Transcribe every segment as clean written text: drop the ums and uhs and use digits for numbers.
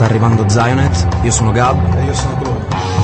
sta arrivando Zionet, io sono Gab e io sono Glow.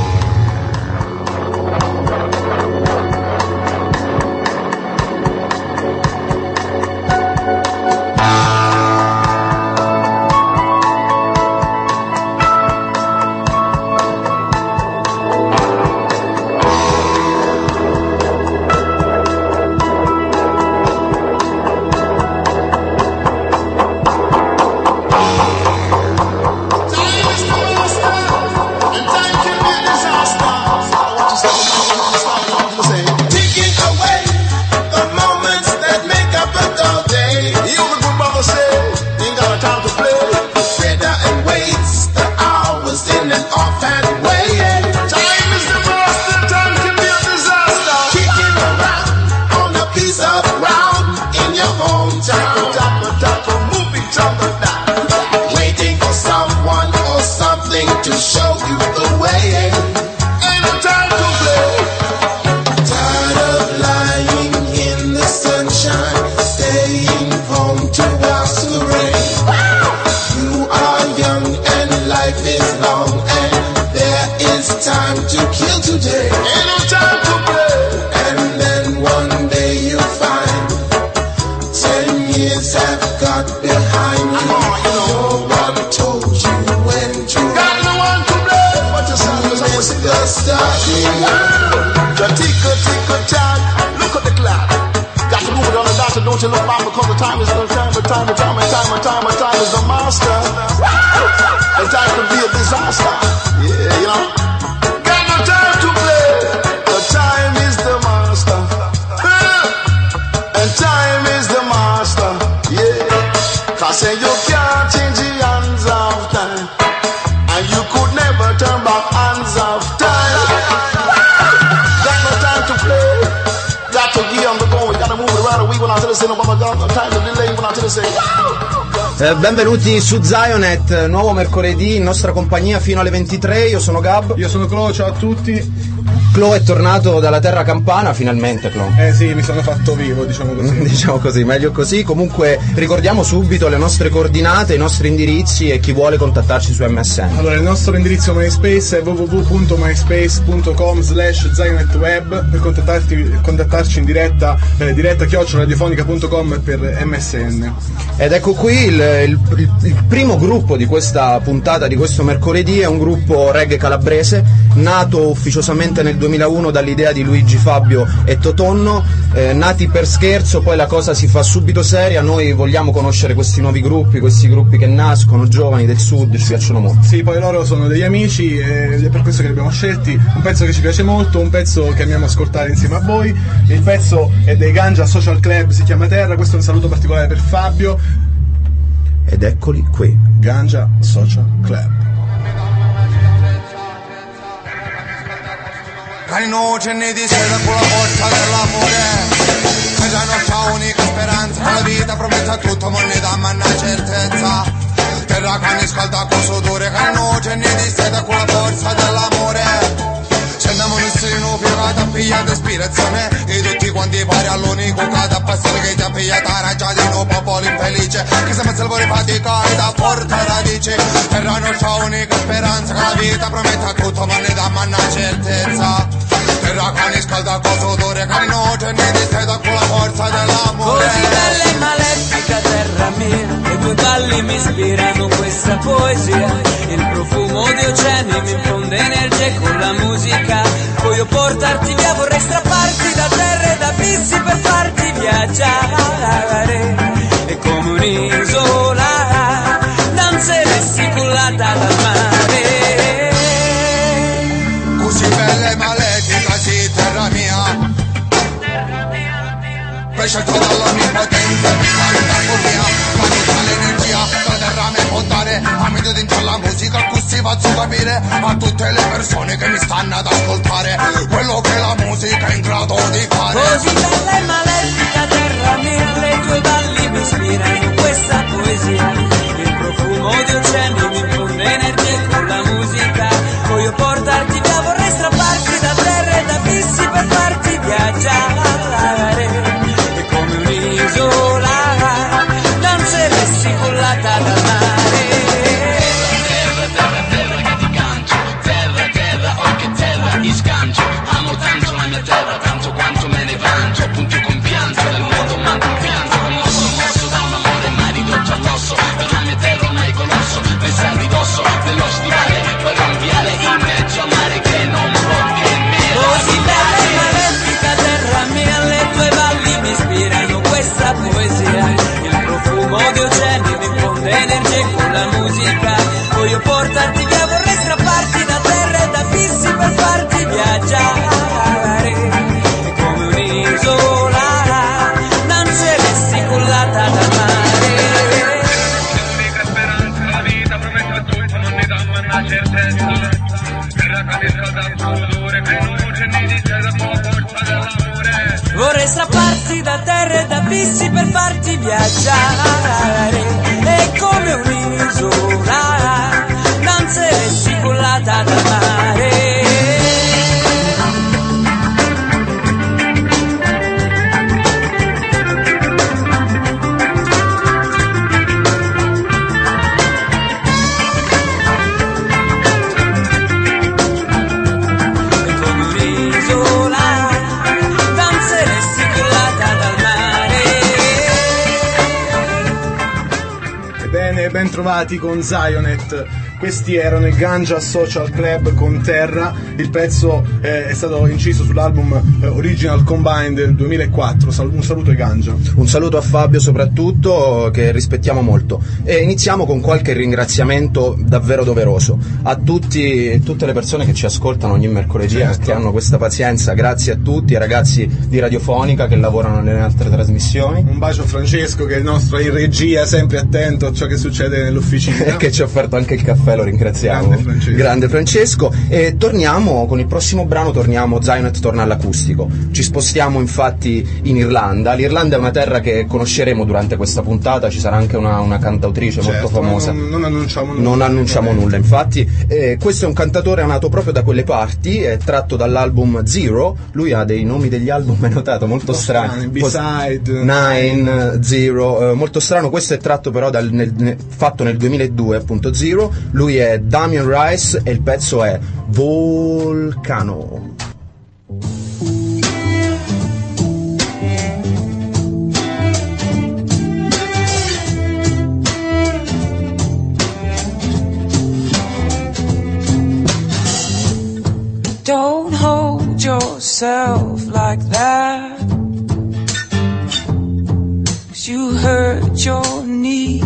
Don't you look back because the time is the time is the master. And time can be a disaster. Yeah, you know. Got no time to play. The time is the master. And time is the master. Yeah. Cause you can't change the hands of time. And you could never turn back hands of time. Got no time to play. Got to get on the go. We gotta move it around. We went out to the cinema. Benvenuti su Zionet, nuovo mercoledì in nostra compagnia fino alle 23. Io sono Gab. Io sono Clo, ciao a tutti. Clo è tornato dalla terra campana finalmente, Clo. Sì, mi sono fatto vivo, diciamo così. Diciamo così, meglio così. Comunque ricordiamo subito le nostre coordinate, i nostri indirizzi e chi vuole contattarci su MSN. Allora, il nostro indirizzo MySpace è www.myspace.com/ZionetWeb per contattarci in diretta @radiofonica.com per MSN. Ed ecco qui il primo gruppo di questa puntata, di questo mercoledì, è un gruppo reggae calabrese, nato ufficiosamente nel 2001 dall'idea di Luigi Fabio e Totonno, nati per scherzo, poi la cosa si fa subito seria. Noi vogliamo conoscere questi nuovi gruppi, questi gruppi che nascono, giovani del sud, ci piacciono molto. Sì, poi loro sono degli amici ed è per questo che li abbiamo scelti, un pezzo che ci piace molto, un pezzo che amiamo ascoltare insieme a voi. Il pezzo è dei Ganja Social Club, si chiama Terra, questo è un saluto particolare per Fabio. Ed eccoli qui, Ganja Social Club. Cari noce ne di sera con la forza dell'amore, che la nostra unica speranza, la vita promette tutto ma ne dà manna certezza. Terra che ne scalda con sudore, cari noce ne di sera con la forza dell'amore. Scendiamo nel seno piegato a pigliare ispirazione, e tutti quanti pari all'unico che da passare che ti ha pigliato ragione di un popolo infelice, che si mette il cuore faticare da forte radici. Terra nostra unica speranza, che la vita promette tutto ma ne dà manna certezza. Terra che ne scalda con sudore, che noce ne distesa con la forza dell'amore. Così bella e malefica terra mia, i tuoi balli mi ispirano questa poesia. Il profumo di oceani mi infonde energia e con la musica voglio portarti via, vorrei strapparti da terra ed abissi per farti viaggiare. E come un'isola danzeresti cullata dal mare. Così bella e malefica sì terra mia, prescelta dall'onnipotente, tanta follia, quanta l'energia, la terra mi può dare, a meglio dentro la musica, così faccio capire a tutte le persone che mi stanno ad ascoltare, quello che la musica è in grado di fare. Così bella e malefica terra mia, le tue balli mi ispirano questa poesia, il profumo di oceani mi infonde energia e con la musica voglio portarti via, vorrei strapparti da terra ed abissi per farti viaggiare. E come un'isola danzeresti cullata dal mare. Vorrei strapparti da terra e da abissi per farti viaggiare, e come un'isola danzeresti cullata dal mare. Ben trovati con Zionet. Questi erano i Ganja Social Club con Terra. Il pezzo è stato inciso sull'album Original Combine del 2004. Un saluto ai Ganja. Un saluto a Fabio soprattutto, che rispettiamo molto. E iniziamo con qualche ringraziamento davvero doveroso a tutte le persone che ci ascoltano ogni mercoledì, certo, che hanno questa pazienza. Grazie a tutti, ai ragazzi di Radiofonica che lavorano nelle altre trasmissioni. Un bacio a Francesco, che è il nostro in regia, sempre attento a ciò che succede nell'officina. E che ci ha offerto anche il caffè, lo ringraziamo. Grande Francesco. E torniamo con il prossimo brano, Zionet torna all'acustico. Ci spostiamo infatti in Irlanda. L'Irlanda è una terra che conosceremo durante questa puntata, ci sarà anche una cantautrice, certo, molto famosa. Non annunciamo nulla. Non annunciamo nulla, infatti. Questo è un cantatore nato proprio da quelle parti, è tratto dall'album Zero. Lui ha dei nomi degli album, hai notato, molto strani. B-side 9, Zero, molto strano. Questo è tratto però fatto nel 2002, appunto, Zero. Lui è Damien Rice e il pezzo è Volcano. Don't hold yourself like that, 'cause you hurt your knees.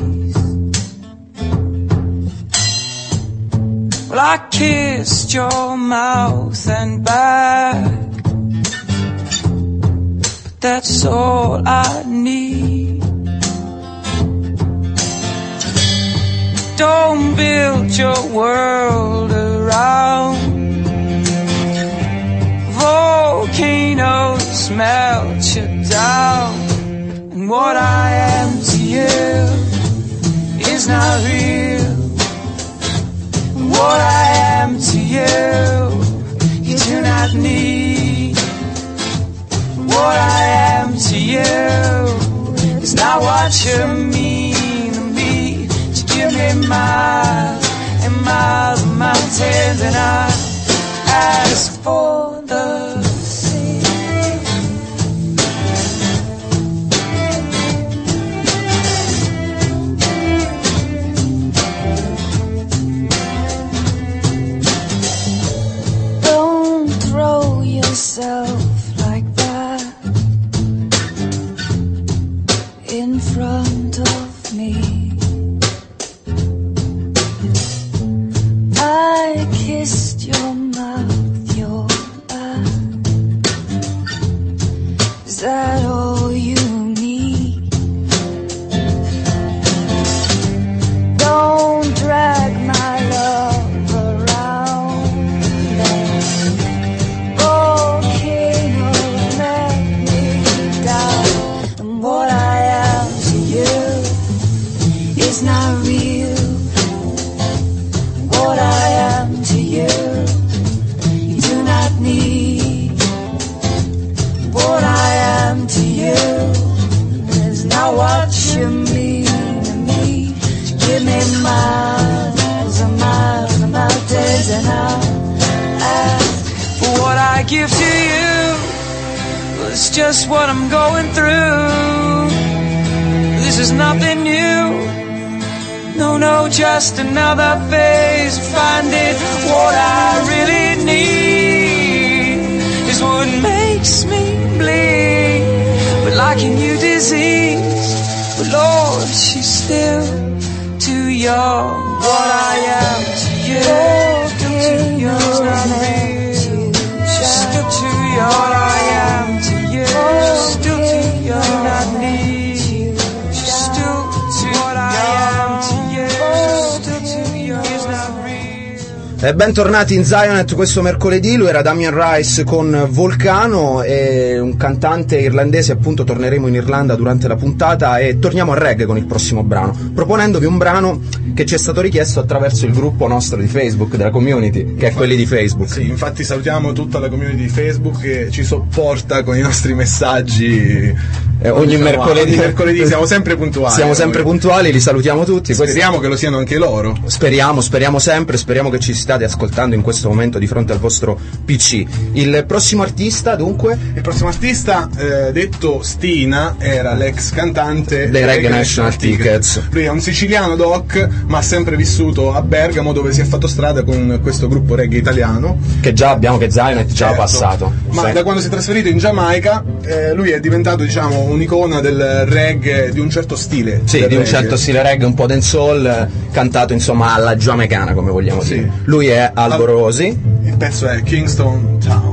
Well, I kissed your mouth and back, but that's all I need. Don't build your world around volcanoes, melt you down, and what I am to you is not real. What I am to you, you do not need. What I am to you is not what you mean to me. You give me miles and miles of mountains, and I ask for the sea. Don't throw yourself like that in front of me. I kissed your mouth, your eyes. Is that all you need? Don't drag my love around that volcano, let me down. And what I am to you is not real. What I am to you, you do not need. What I am to you is not what you mean to me. Give me miles and miles of mountains, and I'll ask for what I give to you. Well, it's just what I'm going through. This is nothing new. No, just another phase of finding what I really need is what makes me bleed. But like a new disease, but Lord, she's still too young. What I am to you, still too young, it's not real. She's still too young. What I am to you, still too young, not need. She's still too young. What I am to you. Bentornati in Zionet questo mercoledì, lui era Damien Rice con Volcano, e un cantante irlandese. Appunto torneremo in Irlanda durante la puntata e torniamo al reggae con il prossimo brano, proponendovi un brano che ci è stato richiesto attraverso il gruppo nostro di Facebook, della community, che è quelli di Facebook. Sì, infatti salutiamo tutta la community di Facebook che ci sopporta con i nostri messaggi. Ogni mercoledì siamo sempre puntuali. Siamo sempre puntuali, li salutiamo tutti. Speriamo che lo siano anche loro. Speriamo sempre, speriamo che ci stiate ascoltando in questo momento di fronte al vostro PC. Il prossimo artista, dunque? Il prossimo artista, detto Stina, era l'ex cantante dei Reggae National Tickets. Lui è un siciliano doc, ma ha sempre vissuto a Bergamo, dove si è fatto strada con questo gruppo reggae italiano. Che già abbiamo, che Zionet già ha passato. Ma da quando si è trasferito in Giamaica, lui è diventato, diciamo, un'icona del reggae di un certo stile. Sì, di un certo stile reggae, un po' dancehall, cantato insomma alla giamaicana, come vogliamo dire. Lui è Albo Rosi. Il pezzo è Kingston Town.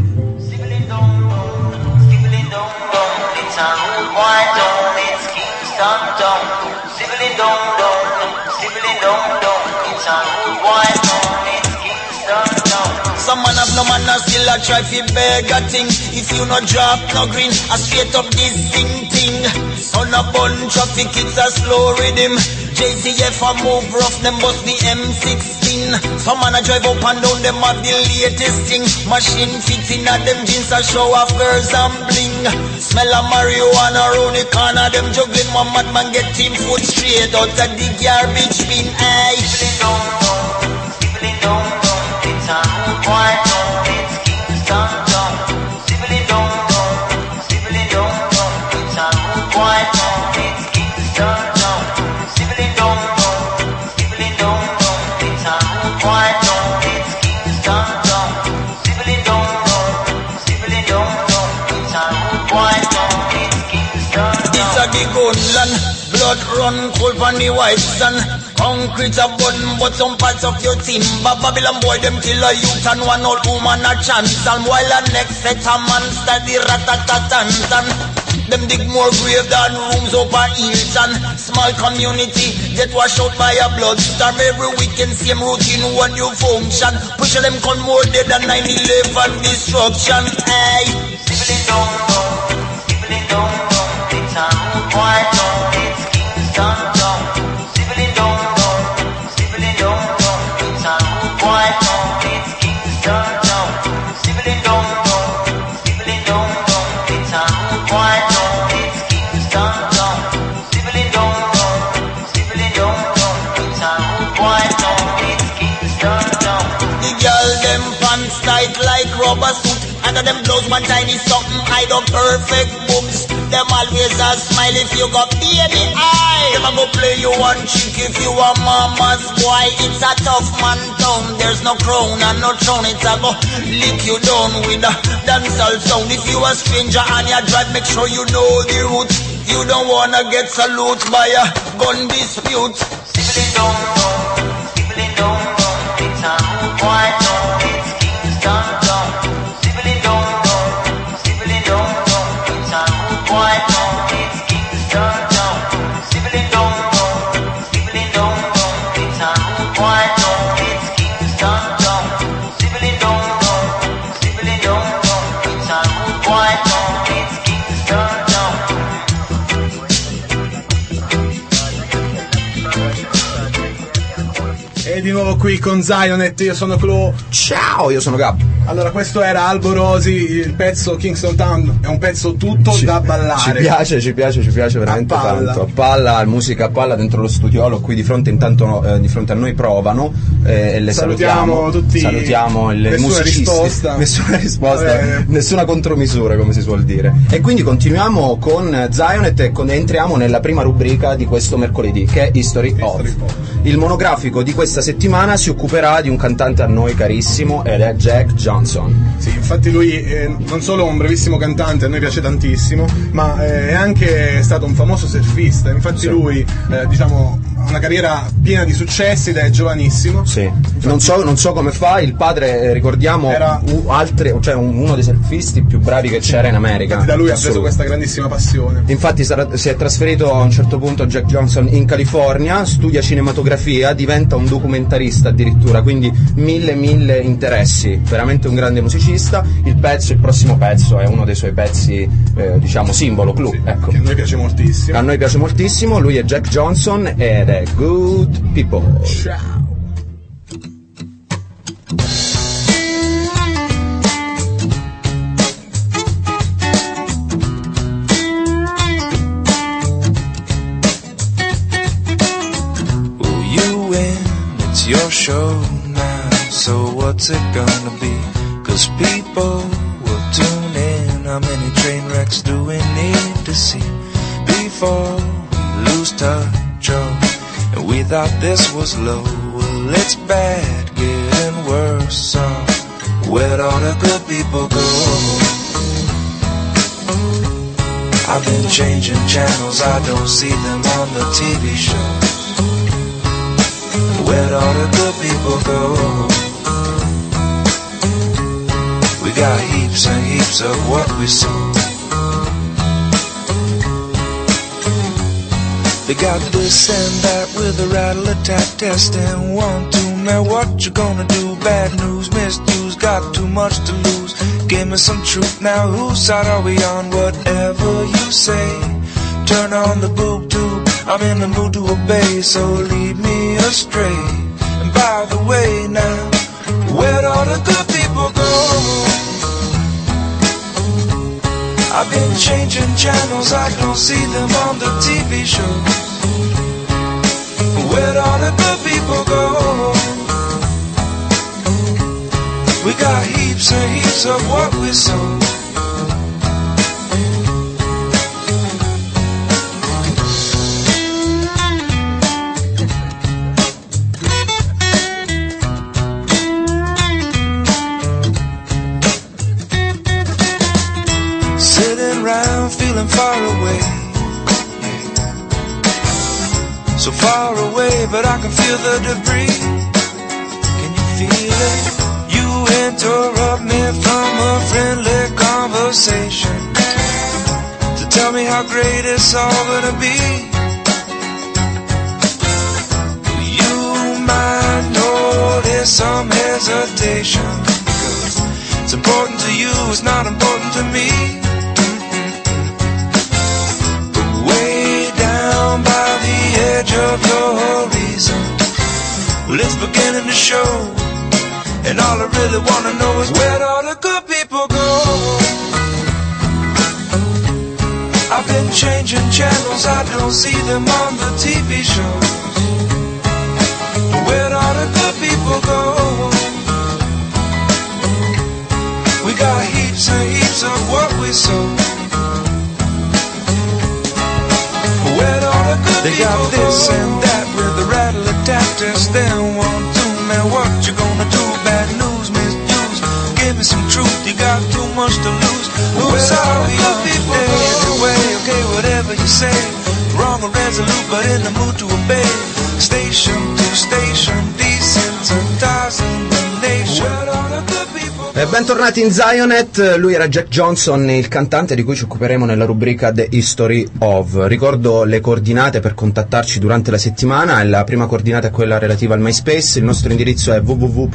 Some man have no man and still a try fi beg a thing. If you no drop no green, I straight up this thing. Son a bun traffic, it's a slow rhythm. JCF a move rough, them bust the M16. Some man a drive up and down, them have the latest thing. Machine fitting at them jeans a show off girls and bling. Smell of marijuana round the corner, them juggling. One madman get team food straight out of the garbage bin. Aye. It's a rude boy, it's Kingston Town. Sibbly dum dum, sibbly dum dum. It's a rude boy, it's Kingston Town. Sibbly dum dum, sibbly dum dum. It's a rude boy, it's Kingston Town. Sibbly dum dum, sibbly dum dum. It's a rude boy, it's Kingston Town. This a the gunland, blood run cold on the white sun. Concrete a button, but some parts of your timber. Babylon boy, them kill a youth and one old woman a chance. And while the next set a man study rat-a-tat-tan-tan. Them dig more grave than rooms over Hilton. Small community get washed out by a bloodstorm. Every weekend same routine, one new function. Push them con more dead than 9/11 destruction. Hey, sibbly dum dum, sibbly dum dum. It's a rude boy, it's Kingston Town. Sibbly dum. Like rubber suit, under them blows one tiny something hide up perfect boobs. Them always a smile if you got baby eye. Them a go play you one chick if you a mama's boy. It's a tough man town, there's no crown and no throne. It's a go lick you down with a dancehall sound. If you a stranger and you drive, make sure you know the route. You don't wanna get salute by a gun dispute. Sibbly dum dum, sibbly dum dum. It's a rude boy town. Di nuovo qui con Zionet, io sono Clo. Ciao, io sono Gab. Allora, questo era Albo Rosi, il pezzo Kingston Town è un pezzo tutto da ballare. Ci piace veramente tanto. A palla, musica a palla dentro lo studiolo, qui di fronte intanto di fronte a noi provano e le salutiamo tutti. Salutiamo i musicisti. Nessuna risposta, nessuna contromisura, come si suol dire. E quindi continuiamo con Zionet e entriamo nella prima rubrica di questo mercoledì, che è History of. Il monografico di questa settimana si occuperà di un cantante a noi carissimo ed è Jack Johnson. Sì, infatti lui è non solo un bravissimo cantante, a noi piace tantissimo, ma è anche stato un famoso surfista. Infatti lui, diciamo, una carriera piena di successi, ed è giovanissimo. Sì. Non so come fa, il padre, ricordiamo, era uno dei surfisti più bravi che c'era in America. Infatti da lui ha preso questa grandissima passione. Infatti si è trasferito a un certo punto Jack Johnson in California, studia cinematografia, diventa un documentarista addirittura, quindi mille interessi, veramente un grande musicista. Il prossimo pezzo è uno dei suoi pezzi, diciamo, simbolo, clou, sì, ecco. Che a noi piace moltissimo. A noi piace moltissimo, lui è Jack Johnson ed è Good People. Ciao. It's your show now, so what's it gonna be? 'Cause people will tune in. How many train wrecks do we need to see before we lose touch? Oh, and we thought this was low. Well, it's bad, getting worse. So where'd all the good people go? I've been changing channels, I don't see them on the TV shows. Where'd all the good people go? We got heaps and heaps of what we sow. They got this and that with a rattle attack test and 1, 2, man, what you gonna do? Bad news, misuse, got too much to lose. Give me some truth now, whose side are we on? Whatever you say, turn on the boob tube, I'm in the mood to obey, so lead me astray. And by the way now, where'd all the good people go? I've been changing channels, I don't see them on the TV shows. Where'd all the good people go? We got heaps and heaps of what we sow. Sitting around feeling far away, so far away, but I can feel the debris. Can you feel it? You interrupt me from a friendly conversation to tell me how great it's all gonna be. You might notice some hesitation, 'cause it's important to you, it's not important to me. But way down by the edge of your horizon, well, it's beginning to show. And all I really wanna know is where'd all the good people go? I've been changing channels, I don't see them on the TV shows. Where'd all the good people go? We got heaps and heaps of what we sow. Where'd all the good they people got this go? And that with the rattle adapters, then 1, 2, man, what you gonna do? Bad news, misuse, give me some truth, you got too much to lose. Who's all the good people go? Anyway, okay, whatever you say, wrong or resolute, but in the mood to obey. Station to station, desensitizing the nation. Where'd all the good people go? Bentornati in Zionet, lui era Jack Johnson, il cantante di cui ci occuperemo nella rubrica The History of. Ricordo le coordinate per contattarci durante la settimana. La prima coordinata è quella relativa al MySpace, il nostro indirizzo è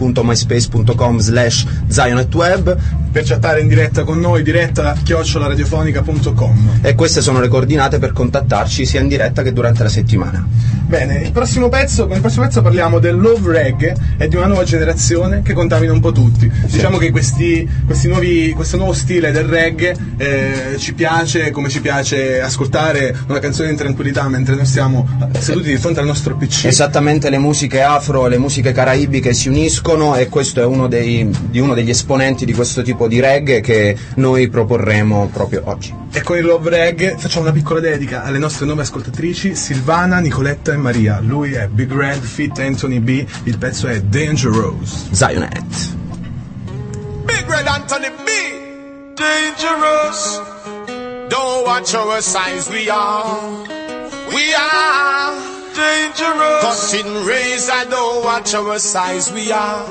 www.myspace.com/ZionetWeb. Per chattare in diretta con noi, diretta@radiofonica.com. E queste sono le coordinate per contattarci sia in diretta che durante la settimana. Bene, con il prossimo pezzo parliamo del love reggae e di una nuova generazione che contamina un po' tutti. Sì. Diciamo che questo nuovo stile del reggae ci piace, come ci piace ascoltare una canzone in tranquillità mentre noi stiamo seduti di fronte al nostro PC. Esattamente, le musiche afro, le musiche caraibiche si uniscono, e questo è uno degli esponenti di questo tipo di reggae che noi proporremo proprio oggi. E con il love reggae facciamo una piccola dedica alle nostre nuove ascoltatrici Silvana, Nicoletta e Maria. Lui è Big Red feat Anthony B, il pezzo è Dangerous. Zionet. Big Red Anthony B, dangerous. Don't watch our signs, we are dangerous. Cutting razor, don't watch our size. We are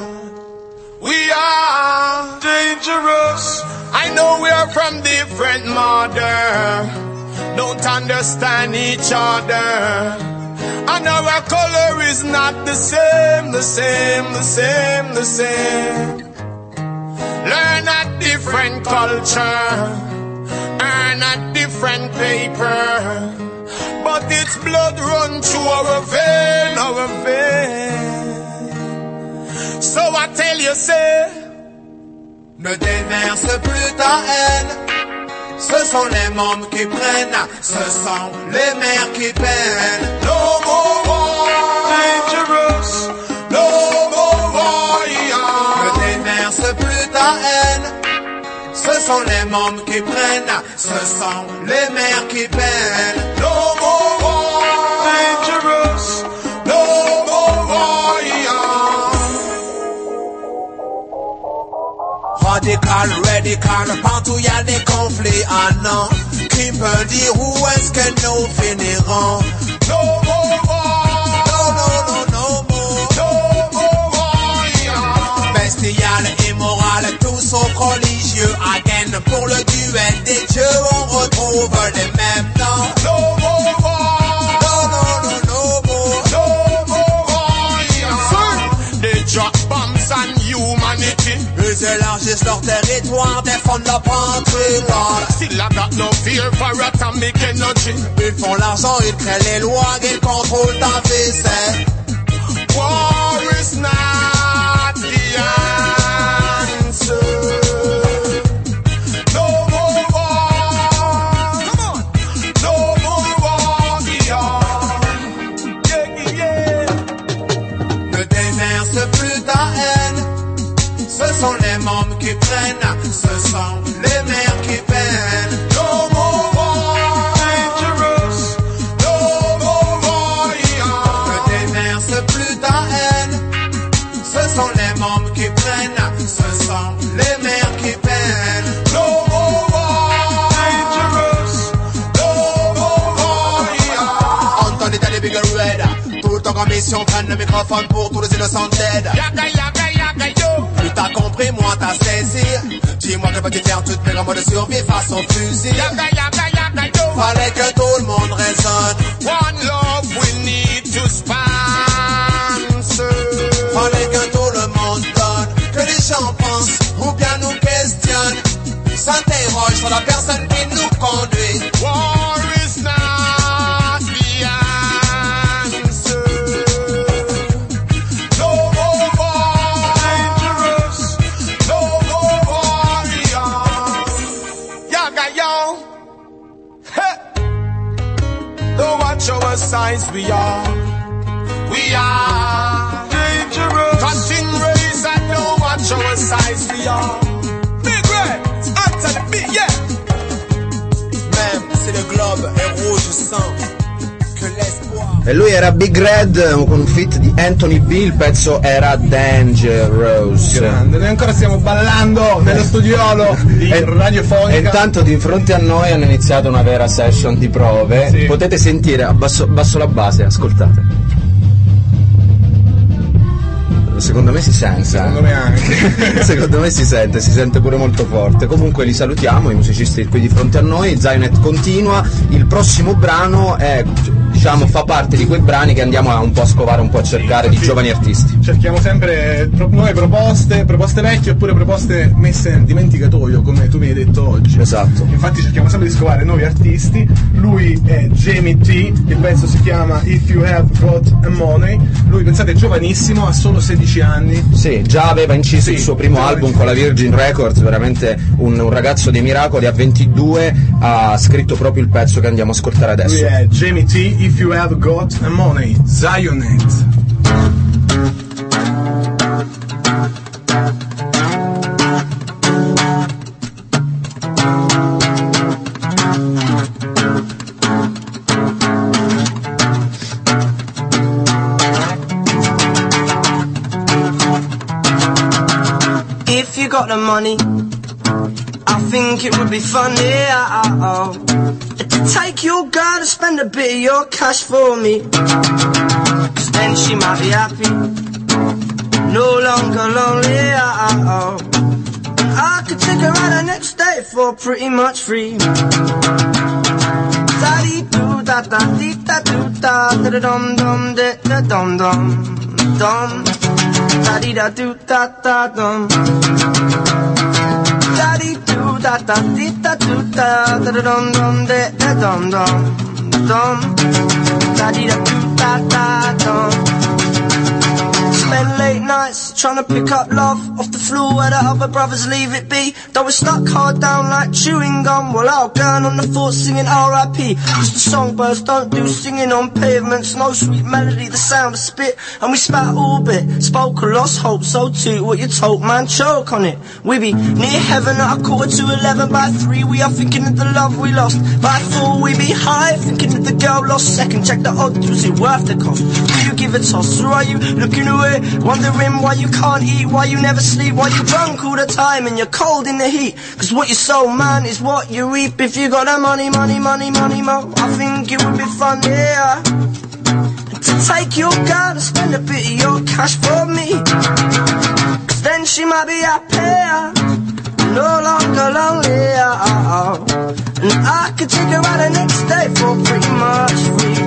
dangerous. I know we are from different mother, don't understand each other, and our color is not the same, the same, the same, the same. Learn a different culture, earn a different paper, but its blood run through our vein, our vein. So I tell you, say, ne déverse plus ta haine. Ce sont les mômes qui prennent, ce sont les mères qui peinent. no more war, Dangerous. no more war, yeah. Ne déverse plus ta haine. Ce sont les mômes qui prennent, ce sont les mères qui peinent. No more war, Dangerous. no more war, yeah. Radical, partout y a des conflits, ah non. Qui peut dire où est-ce que nous finirons? No more war, No more. no more war, yeah. Bestial, immoral, tous aux religieux, again. Pour le duel des dieux, on retrouve les mêmes noms. No more war, No more. no more war, yeah. They drop bombs on humanity. Ils élargissent leur territoire, défendent leur patrimoine. Still I got no fear for atomic energy. Ils font l'argent, ils créent les lois, ils contrôlent ta vie, c'est War is not the answer. No more war. Come on. No more war, yeah. Yeah. ne déverse plus ta haine. Ce sont les mômes qui prennent, ce sont les mères qui peinent. No more war. Dangerous. No more war, yeah. Ne déverse plus ta haine. Ce sont les mômes qui prennent, ce sont les mères qui peinent. No more war. Dangerous. No more war, yeah. Anthony Daddy Big Red, tout le temps en mission, prennent le microphone pour tous les innocents dead. Yaga, yaga, yaga, yo. Plus t'as compris, moins t'as saisi. Dis-moi que peux-tu faire toutes mes grands mots de survie face au fusil. Yaga, yaga, yaga, yo. Fallait que tout le monde résonne. One love we need to sponsor. Fallait que tout le monde donne. Que les gens pensent ou bien nous questionnent. S'interroge sur la personne qui nous conduit. War is not the answer. No more war. Dangerous. No more war, yeah. Yaga, yo. Hey. Don't watch our size, we are. We are. Dangerous. Cutting razor, don't watch our size, we are. Big Red, answer the beat, yeah. Même si le globe est rouge sang, que l'espoir. E lui era Big Red con un feat di Anthony B, il pezzo era Dangerous. Grande, noi ancora stiamo ballando nello studiolo di Radiofonica. E intanto di fronte a noi hanno iniziato una vera session di prove. Sì. Potete sentire, abbasso la base, ascoltate. Secondo me si sente. Secondo me anche. Secondo me si sente pure molto forte. Comunque li salutiamo, i musicisti qui di fronte a noi. Zionet continua. Il prossimo brano è, diciamo, fa parte di quei brani che andiamo a un po' a scovare, un po' a cercare di giovani artisti. Cerchiamo sempre nuove proposte vecchie oppure proposte messe nel dimenticatoio, come tu mi hai detto oggi. Esatto. Infatti cerchiamo sempre di scovare nuovi artisti. Lui è Jamie T, il pezzo si chiama If You Have Got a Money. Lui, pensate, è giovanissimo, ha solo 16 anni. Sì, già aveva inciso Sì, il suo primo già album inciso. con la Virgin Records, veramente un ragazzo dei miracoli. A 22 ha scritto proprio il pezzo che andiamo a ascoltare Lui adesso. è Jamie T, If You Have Got a Money, Zionet. If you got the money, I I think it would be funny to take your girl to spend a bit of your cash for me. 'Cause then she might be happy, no longer lonely. And I could take her out the next day for pretty much free. Da-dee-doo, da-da-dee-da-doo-da, da-da-dum-dum, da-da-dum-dum, dum. Da-dee-da-doo-da-da-dum. Da-dee-doo, da-da-dee-da-doo-da, da-da-dum-dum, da-da-dum-dum, dum. Da-dee-da-doo-da-da-dum. Spend late nights trying to pick up love off the floor where the other brothers leave it be. Though we're stuck hard down like chewing gum, well I'll gun on the fort singing R.I.P. Cause the songbirds don't do singing on pavements. No sweet melody, the sound of spit. And we spat all bit, spoke a lost hope. So too what you told, man, choke on it. We be near heaven at 11:15. By 3 we are thinking of the love we lost. By 4 we be high, thinking of the girl lost. Second check the odds, was it worth the cost? Do you give a toss, or are you looking away? Wondering why you can't eat, why you never sleep, why you drunk all the time and you're cold in the heat. Cause what you sow, man, is what you reap. If you got that money, money, money, money, mo, I think it would be fun, yeah, to take your girl and spend a bit of your cash for me. Cause then she might be happier, no longer lonely. And I could take her out the next day for pretty much free.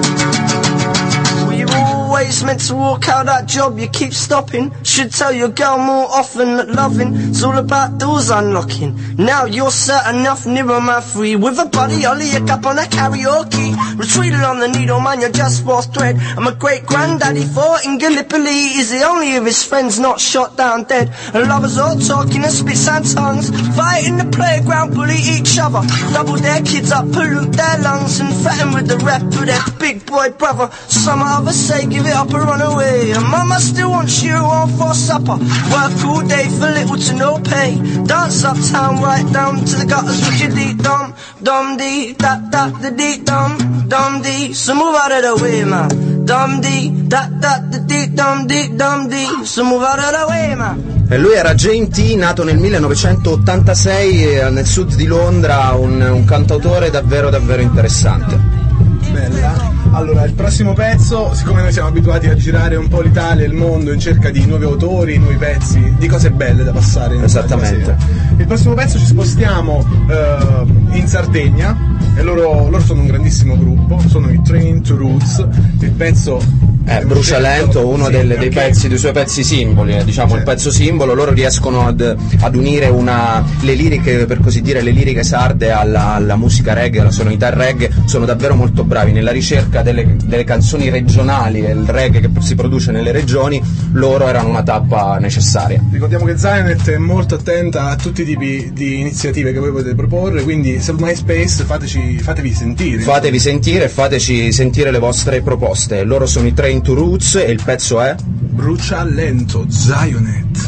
Always meant to walk out that job, you keep stopping. Should tell your girl more often that loving's all about doors unlocking. Now you're certain enough, nearer man free. With a buddy, I'll lay a cup on a karaoke. Retreated on the needle, man, you're just false thread. And my great granddaddy fought in Gallipoli. Is the only of his friends not shot down dead. And lovers all talking and spits and tongues, fight in the playground, bully each other, double their kids up, pollute their lungs, and threaten with the rep of their big boy brother. Some others say give it up and run away. And mama still wants you on for supper. Work all day for little to no pay. Dance uptown right down to the gutters with your dee-dum, dum-dee, da-da-da-dee-dum, dum-dee. So move out of the way, man. Dum-dee, da-da-da-dee-dum-dee-dum-dee. So move out of the way, man. E lui era James T, nato nel 1986 nel sud di Londra, un cantautore davvero davvero interessante. Bella. Allora, il prossimo pezzo, siccome noi siamo abituati a girare un po' l'Italia e il mondo in cerca di nuovi autori, nuovi pezzi, di cose belle da passare in Esattamente. Il prossimo pezzo ci spostiamo in Sardegna, e loro sono un grandissimo gruppo, sono i Train to Roots. Il pezzo Brucialento, uno dei pezzi, dei suoi pezzi simboli, diciamo, il pezzo simbolo. Loro riescono ad unire le liriche, per così dire, le liriche sarde alla musica reggae, alla sonorità reggae. Sono davvero molto bravi nella ricerca delle canzoni regionali e il reggae che si produce nelle regioni. Loro erano una tappa necessaria. Ricordiamo che Zionet è molto attenta a tutti i tipi di iniziative che voi potete proporre, quindi su MySpace fatevi sentire. Fatevi sentire e fateci sentire le vostre proposte. Loro sono i Train to Roots e il pezzo è Brucialento, Zionet.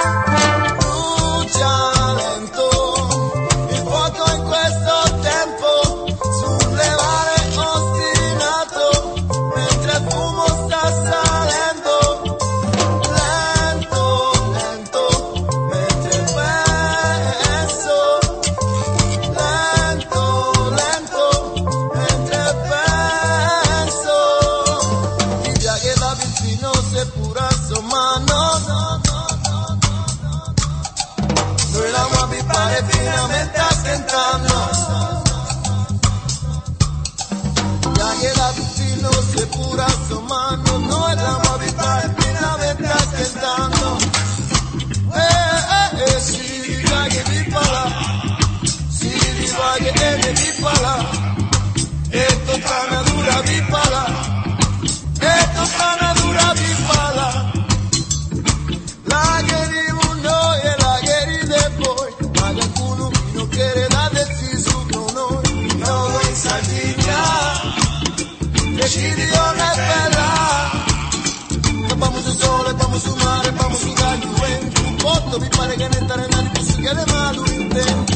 Tempo no se pura asomando, no estamos a evitar ni la venta esquentando. Si diga que mi pala, si diga que tiene mi pala, esto es canadura mi pala, esto es canadura mi pala. La queremos no y la queremos poi, ma qualcuno non quiere da decir su no, no vuoi saltare, decidione è bella, vamos al sole, vamos sul mare, vamos sul gallo, un botto mi pare che ne entrare nel posto che le mani un intento.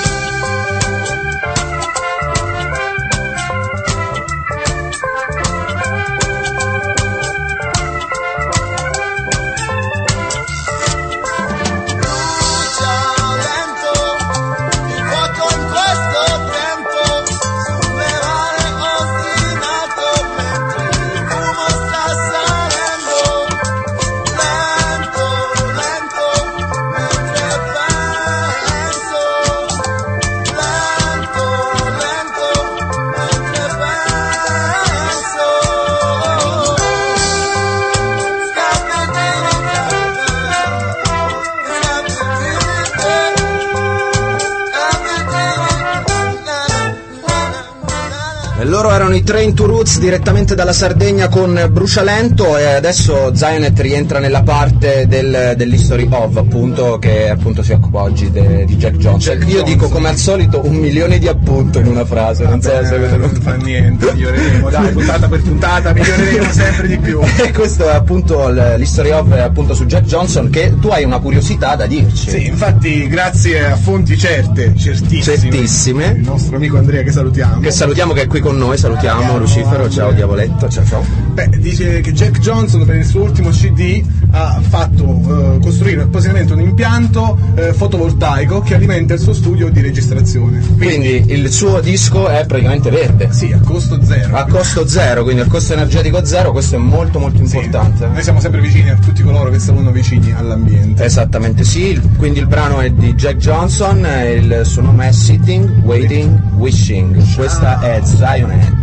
Loro erano i Train to Roots direttamente dalla Sardegna con Brucialento, e adesso Zionet rientra nella parte dell'History of, appunto, che appunto si occupa oggi di Jack Johnson. Io dico come al solito 1 milione di appunto in una frase, non so se non fa niente, miglioreremo, dai, puntata per puntata miglioreremo sempre di più. E questo è appunto l'History of, è appunto su Jack Johnson, che tu hai una curiosità da dirci. Sì, infatti grazie a fonti certissime, il nostro amico Andrea che salutiamo, che è qui con noi, salutiamo Lucifero, ciao Diavoletto, ciao. Beh, dice che Jack Johnson per il suo ultimo CD ha fatto costruire appositamente un impianto fotovoltaico che alimenta il suo studio di registrazione. Quindi il suo disco è praticamente verde. Sì, a costo zero. A costo zero, quindi al costo energetico zero, questo è molto molto importante. Sì, noi siamo sempre vicini a tutti coloro che stanno vicini all'ambiente. Esattamente, sì, quindi il brano è di Jack Johnson, il suo nome è Sitting, Waiting, Wishing. Questa è Zionet.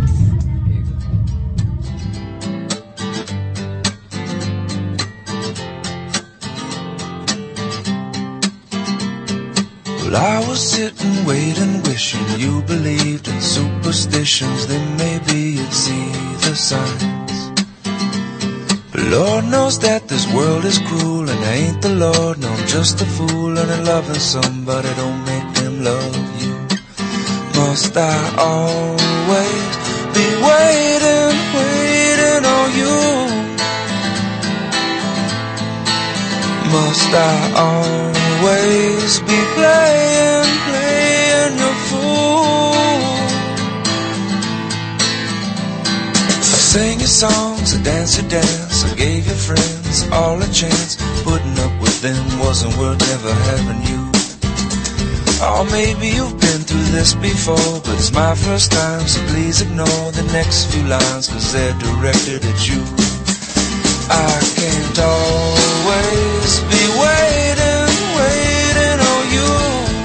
Well, I was sitting, waiting, wishing you believed in superstitions. Then maybe you'd see the signs. But Lord knows that this world is cruel, and I ain't the Lord, no, I'm just a fool. And loving somebody don't make them love you. Must I always be waiting, waiting on you? Must I always be playing, playing your fool? I sang your songs, I danced your dance, I gave your friends all a chance. Putting up with them wasn't worth never having you. Oh, maybe you've been through this before, but it's my first time, so please ignore the next few lines, 'cause they're directed at you. I can't always be waiting, waiting on you.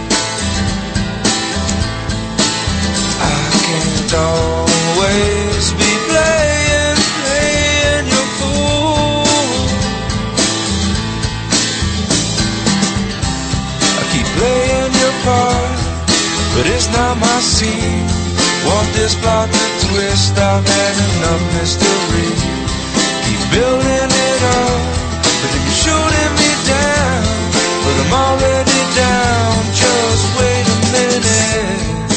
I can't always be playing, playing your fool. I keep playing your part, but it's not my scene. Want this plot to twist, I've had enough mystery. Keep building it up, but then you're shooting me down. But I'm already down, just wait a minute.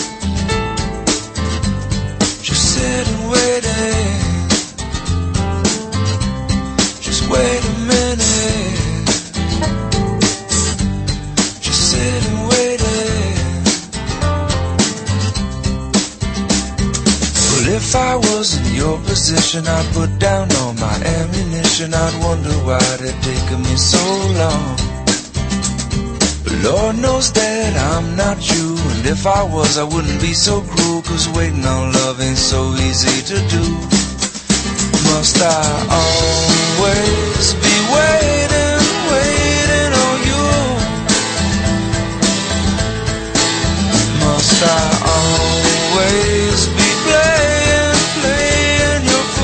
Just sit and wait it. Just wait a minute. Just sit and wait it. Well, if I was in your position, I'd put down all my ammunition. I'd wonder why it taken me so long. But Lord knows that I'm not you, and if I was, I wouldn't be so cruel, 'cause waiting on love ain't so easy to do. Must I always be waiting, waiting on you? Must I always be playing, playing your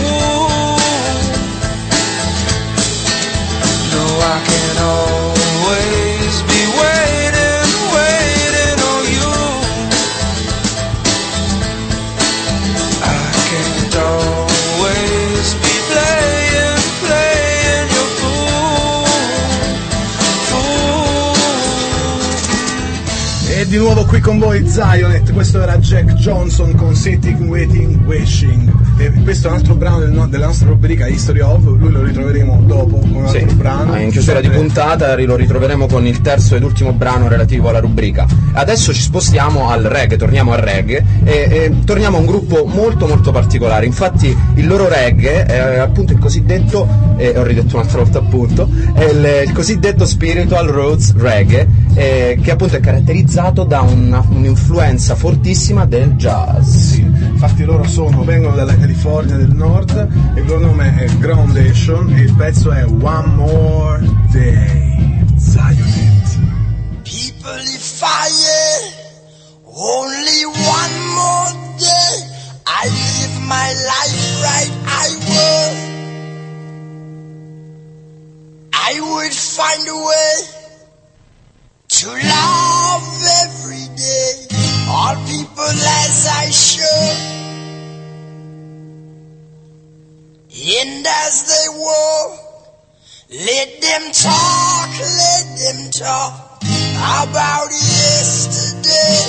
nuovo qui con voi Zionet, questo era Jack Johnson con Sitting, Waiting, Wishing, e questo è un altro brano della nostra rubrica History of, lui lo ritroveremo dopo con un altro brano. In chiusura di puntata lo ritroveremo con il terzo ed ultimo brano relativo alla rubrica. Adesso ci spostiamo al reggae, torniamo al reggae e torniamo a un gruppo molto molto particolare. Infatti il loro reggae è appunto il cosiddetto, ho ridetto un'altra volta appunto, è il cosiddetto spiritual roots reggae, che appunto è caratterizzato da un'influenza fortissima del jazz. Sì, infatti loro vengono dalla California del Nord e il loro nome è Groundation e il pezzo è One More Day. Zionet. People if only one more day I live my life right I would find a way to love every day all people as I should, and as they walk, let them talk about yesterday.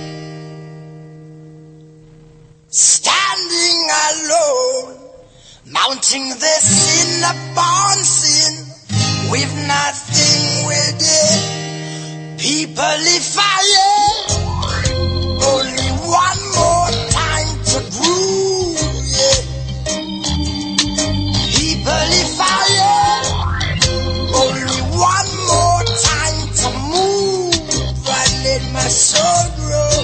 Standing alone, mounting the sin upon sin, with nothing within. People, if I only one more time to groove, yeah. People, if I only one more time to move, I let my soul grow.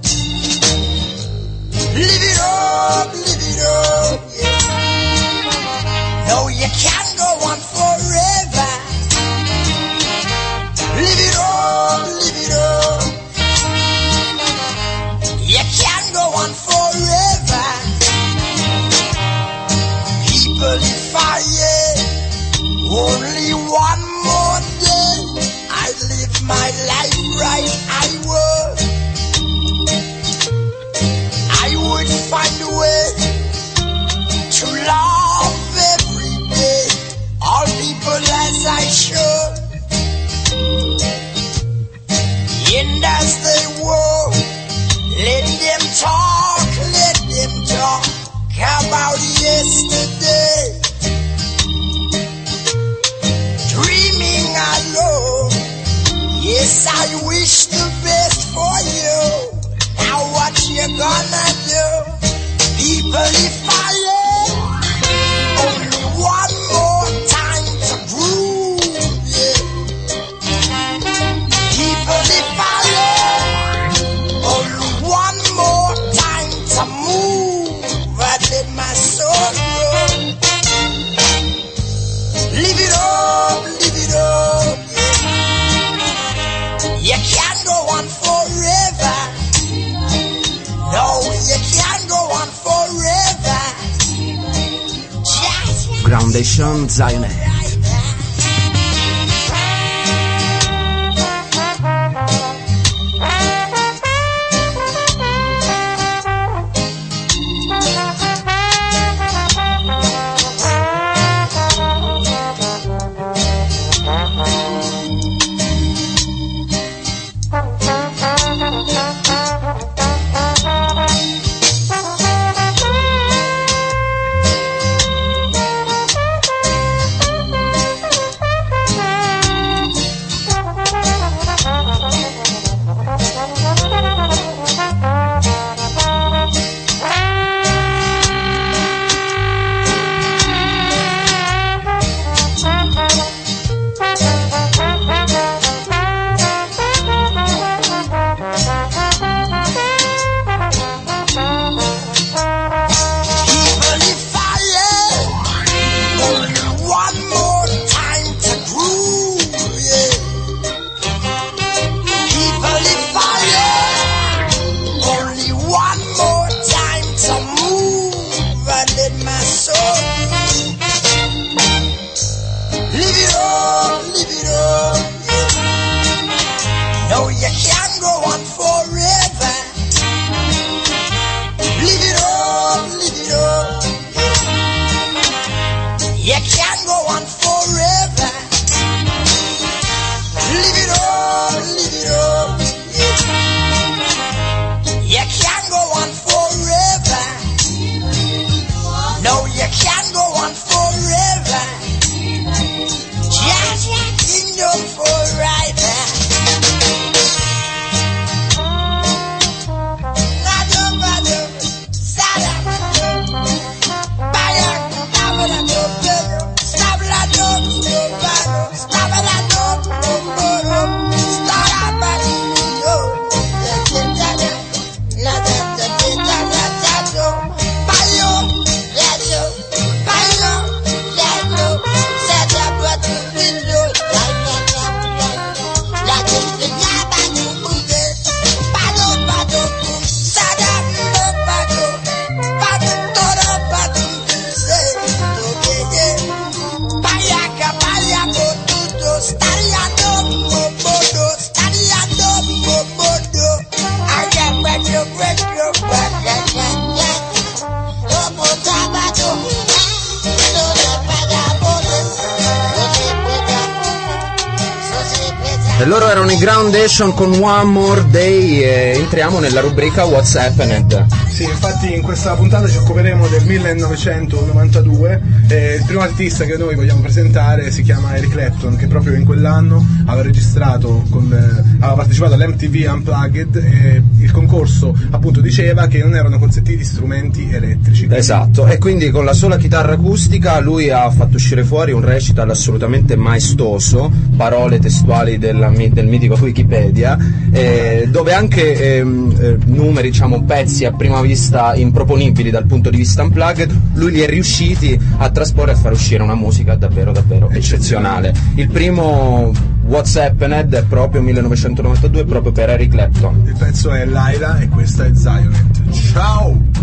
Live it up, yeah. No, you can't go on forever. Live it up. You can't go on forever. People, if I only one more day, I'd live my life right, I would find a way to love every day all people as I should, and as they walk, let them talk about yesterday. Dreaming alone, yes, I wish the best for you. Now what you gonna do? People, if I only one more time to groove, yeah. People, if I only one more time to move, I let my soul grow. Live it up, yeah. You can't go on forever. No, you can't go on forever. Just Groundation Zionet. No, you can't go on forever. Just in your forever. E loro erano i Groundation con One More Day e entriamo nella rubrica What's Happened. Sì, infatti in questa puntata ci occuperemo del 1992 e il primo artista che noi vogliamo presentare si chiama Eric Clapton, che proprio in quell'anno aveva partecipato all'MTV Unplugged e il concorso appunto diceva che non erano consentiti strumenti elettrici. Esatto, e quindi con la sola chitarra acustica lui ha fatto uscire fuori un recital assolutamente maestoso, parole testuali del mitico Wikipedia, dove anche numeri, diciamo pezzi a prima vista improponibili dal punto di vista unplugged, lui li è riusciti a trasporre e a far uscire una musica davvero davvero eccezionale. Il primo What's Happened è proprio 1992, proprio per Eric Clapton. Il pezzo è Laila e questa è Zionet. Ciao!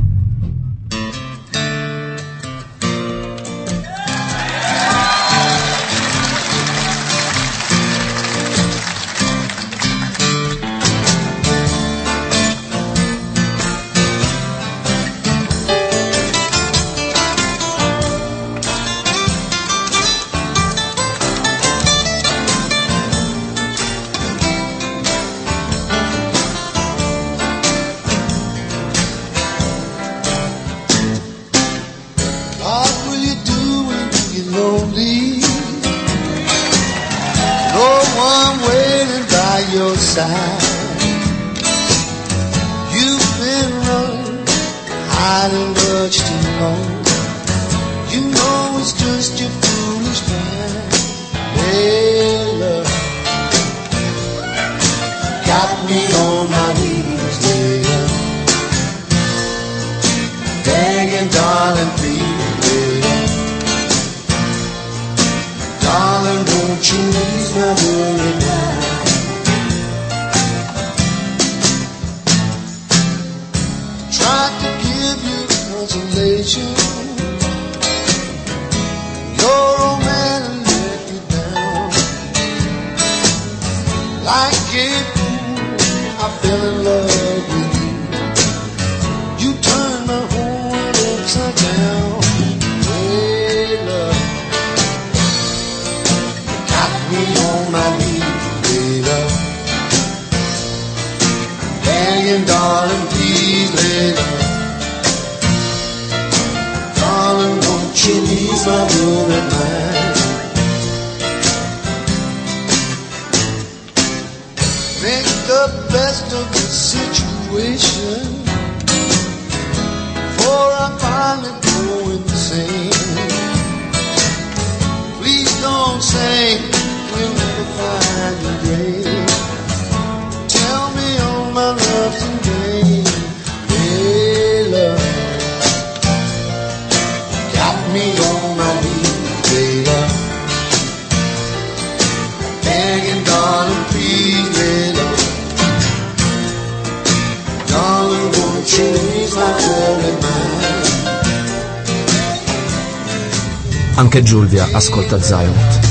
Anche Giulvia ascolta Zionet.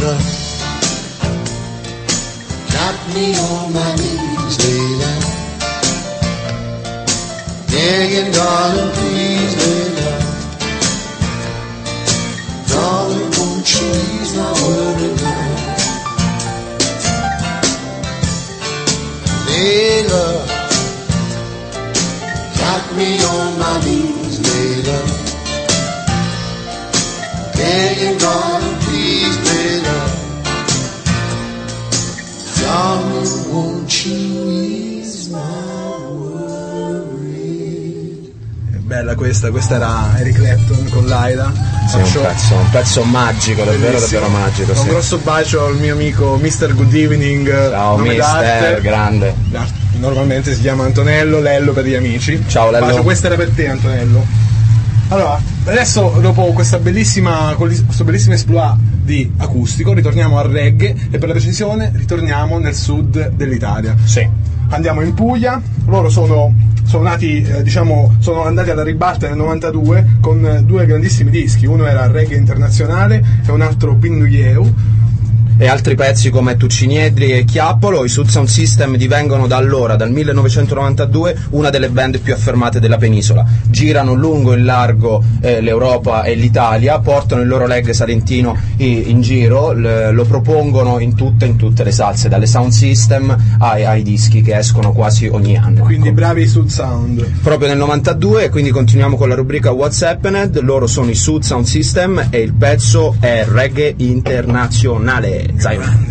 Layla, got me on my knees, Layla, begging, darling, please, Layla, darling, won't you ease my worry now? Layla, got me on my knees, Layla, begging, darling, please, Layla, darling, won't you ease my worry? Bella questa era Eric Clapton con Layla. Sì, un pezzo magico, davvero magico. Un grosso bacio al mio amico Mr. Good Evening. Ciao mister, grande. Normalmente si chiama Antonello, Lello per gli amici. Ciao Lello. Bacio, questa era per te, Antonello. Allora, adesso dopo questo bellissimo exploit di acustico ritorniamo al reggae e per la precisione ritorniamo nel sud dell'Italia. Sì. Andiamo in Puglia, loro sono nati, sono andati alla ribalta nel 92 con due grandissimi dischi, uno era Reggae Internazionale e un altro Pinduieu. E altri pezzi come Tucciniedri e Chiappolo. I Sud Sound System divengono da allora, dal 1992, una delle band più affermate della penisola. Girano lungo e largo l'Europa e l'Italia, portano il loro reggae salentino in giro, lo propongono in tutte le salse, dalle Sound System ai dischi che escono quasi ogni anno. Quindi ecco. Bravi Sud Sound. Proprio nel 92, quindi continuiamo con la rubrica What's Happened. Loro sono i Sud Sound System e il pezzo è Reggae Internazionale. Zion.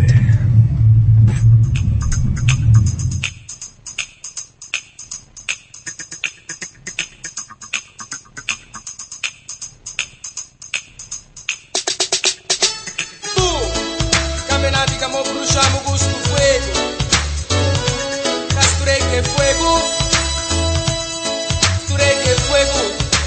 Camminati che mo bruciamo con sto fuego, sto reggae fuego, sto reggae fuego,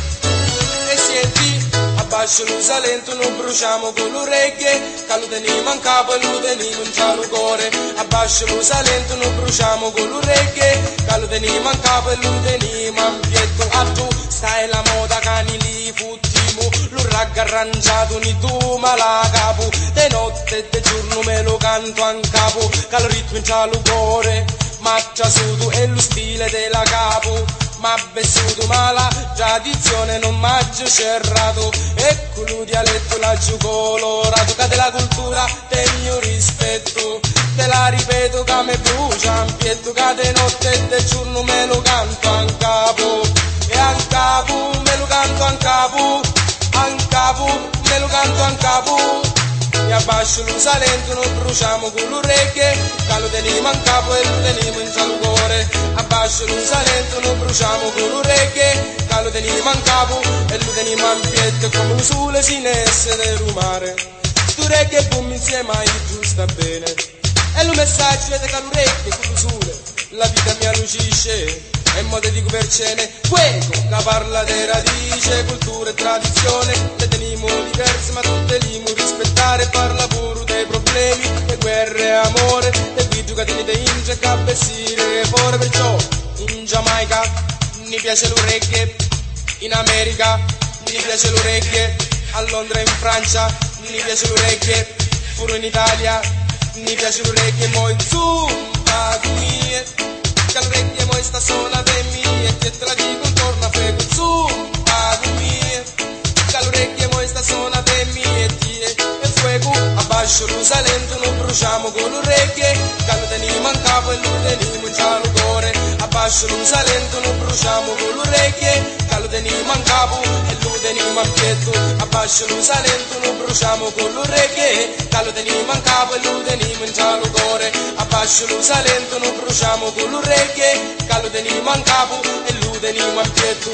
e senti. Abbascio lo salento, non bruciamo con lo reggae, che lo teniamo in capo e lo teniamo in giallo cuore. Abbascio lo salento, non bruciamo con lo reggae, che lo teniamo in capo e lo teniamo in pietto. A tu stai la moda cani li futtiamo, lo ragga arrangiato ni tu ma la capo. De notte e de giorno me lo canto in capo, che lo ritmo in giallo cuore. Maccia su tu e lo stile della capo. Ma bessuto ma la tradizione non m'aggio cerrato, ecco lo dialetto l'aggiù colorato, che della cultura del mio rispetto, te la ripeto che me brucia in pietto, che de notte e de giorno me lo canto in capo, e in capo me lo canto in capo, in capo me lo canto in capo. E abbascio lo salento, non bruciamo con lo reggae, che lo teniamo in capo e lo teniamo in giallo cuore. Abbascio lo salento, non bruciamo con lo reggae, che lo teniamo in capo e lo teniamo in pietto, come un sole sinesse del mare. Sto reggae come insieme a giù sta bene, e lo messaggio è che lo reggae con lo sole, la vita mi allucisce. E mo te dico per cene, fuego, che parla di radice, cultura e tradizione, le teniamo diverse ma tutte li mu rispettare, parla pure dei problemi, le guerre e amore, le video che tenete in già cappessire fuori, perciò in Giamaica mi piace lo reggae, in America mi piace lo reggae, a Londra e in Francia mi piace lo reggae, pure in Italia mi piace lo reggae, mo in zumba qui. Che il reggae mo sta sola per me, e te la dico intorno a frego zumba mie. Che il reggae mo sta sola per me, e fuego. Abbascio lo salento, non bruciamo con lo reggae, che lo teniamo in capo e lo teniamo in giallo cuore. Abbascio lo salento, non bruciamo con lo reggae, che lo teniamo in capo e lo teniamo in pietto. Abbascio lo salento, non bruciamo con lo reggae, che lo teniamo in capo e lo teniamo in giallo cuore. Abbascio lo salento, non bruciamo con lo reggae, che lo teniamo in capo e lo teniamo in pietto.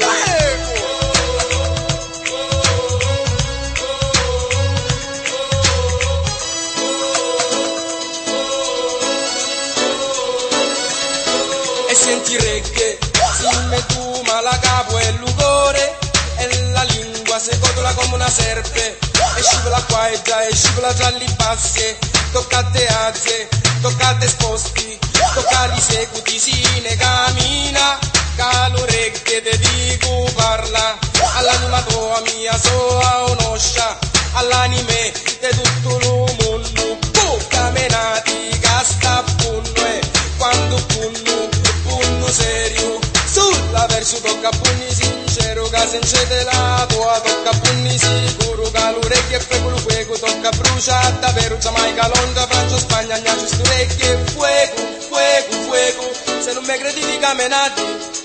E senti reggae, si me tu ma la capo e l'ugore, e la lingua se cotola come una serpe, e scivola qua e scivola tra le basse, toccate azze, toccate sposti, toccate seguti, si ne cammina, calo reggae te dico parla, all'anima tua mia soa onoscia, all'anime di tutto il mondo, brucia davvero, Giamaica, Londra, Francia, Spagna, Agnaci, Sturecchie, fuego, fuego, fuego, se non mi credi di camminati.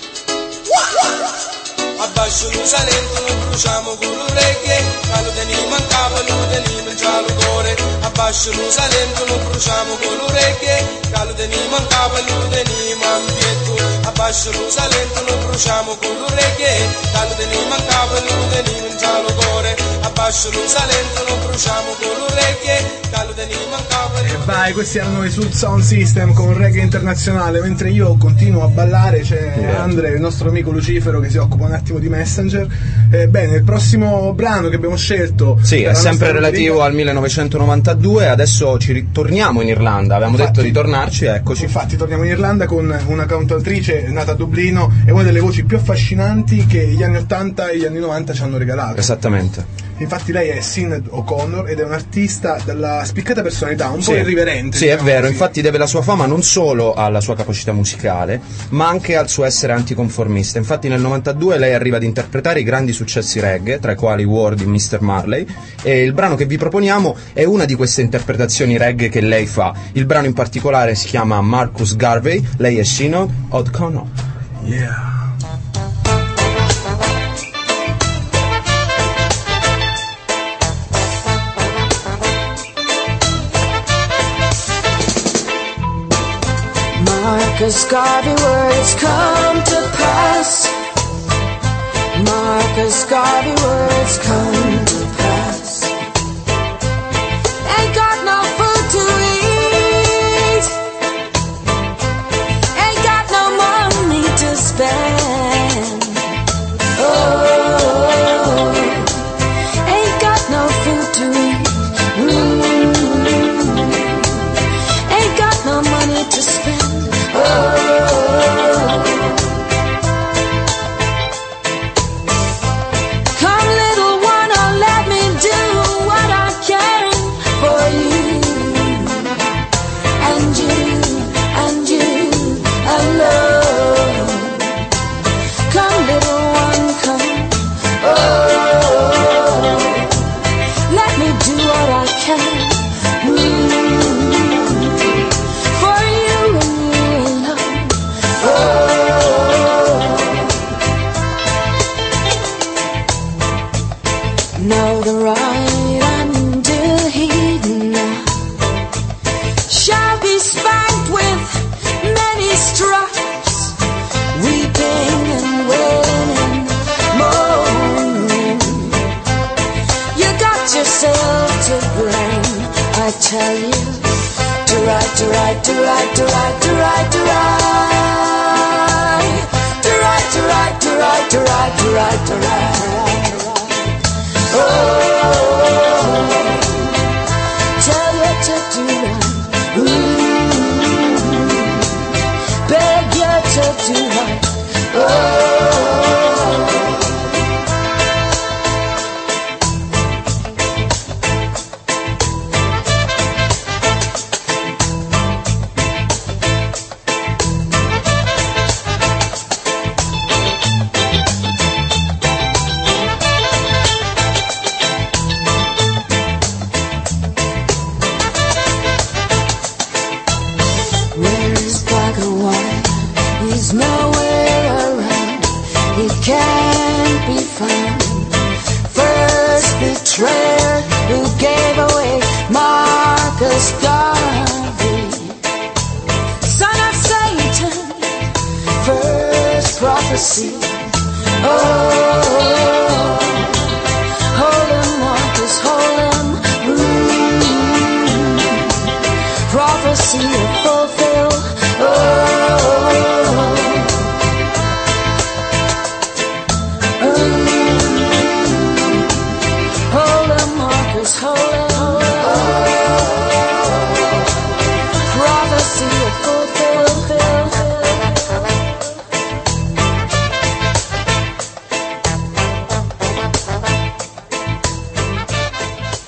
Abbascio l'usa lento, non bruciamo con l'orecchie, calo teniamo in capo e lo teniamo in giallo cuore. Abbascio l'usa lento, non bruciamo con l'orecchie, calo teniamo in capo e lo teniamo in pietto. Abbascio l'usa lento, non bruciamo con l'orecchie, calo teniamo in capo e lo teniamo in giallo cuore. Abbascio l'usa lento, non bruciamo con l'orecchie, calo teniamo in capo e lo Vai, questi erano i Soul Sound System con reggae internazionale. Mentre io continuo a ballare c'è Andre, il nostro amico Lucifero, che si occupa un attimo di Messenger. Bene, il prossimo brano che abbiamo scelto è sempre relativo al 1992. Adesso ci ritorniamo in Irlanda, avevamo detto di tornarci, eccoci. Infatti torniamo in Irlanda con una cantautrice nata a Dublino e una delle voci più affascinanti che gli anni 80 e gli anni 90 ci hanno regalato. Esattamente. Infatti lei è Sinead O'Connor ed è un'artista dalla spiccata personalità, un po' irriverente. Sì, è vero, infatti deve la sua fama non solo alla sua capacità musicale, ma anche al suo essere anticonformista. Infatti nel 92 lei arriva ad interpretare i grandi successi reggae, tra i quali Word di Mr. Marley, e il brano che vi proponiamo è una di queste interpretazioni reggae che lei fa. Il brano in particolare si chiama Marcus Garvey, lei è Sinead O'Connor. Yeah. Marcus Garvey words come to pass. Marcus Garvey words come to pass. Ain't got no food to eat, ain't got no money to spend. Oh, ain't got no food to eat, ain't got no money to spend. Come little one, oh, let me do what I can for you, and you alone. Come little one, come, oh, let me do what I can. Now the ride until Eden shall be spanked with many stripes, weeping and wailing and moaning. You got yourself to blame, I tell you. To ride, to ride, to ride, to ride, to ride, to ride, to ride, to ride, to ride, to ride, to ride, to ride. Oh, tell you to do right, beg you to do right. Oh. Who gave away Marcus Garvey, son of Satan, first prophecy. Oh, hold him, Marcus, hold him. Prophecy fulfilled.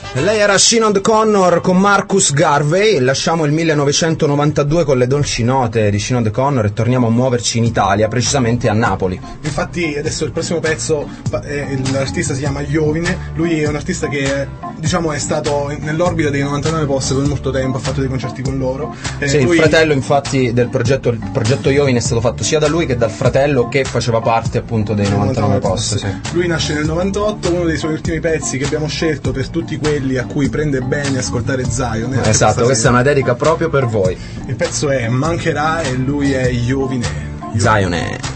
Lei era Sinead O'Connor con Marcus Garvey. Lasciamo il 1992 con le dolci note di Sinead O'Connor e torniamo a muoverci in Italia, precisamente a Napoli. Infatti adesso il prossimo pezzo, l'artista si chiama Iovine. Lui è un artista che diciamo è stato nell'orbita dei 99 Posse per molto tempo, ha fatto dei concerti con loro. Sì, il fratello infatti del progetto, il progetto Iovine è stato fatto sia da lui che dal fratello che faceva parte appunto dei 99 Posse. Sì. Lui nasce nel 98, uno dei suoi ultimi pezzi che abbiamo scelto per tutti quelli a cui prende bene ascoltare Zion. Esatto, questa è una dedica proprio per voi. Il pezzo è Mancherà e lui è Iovine. Zionet.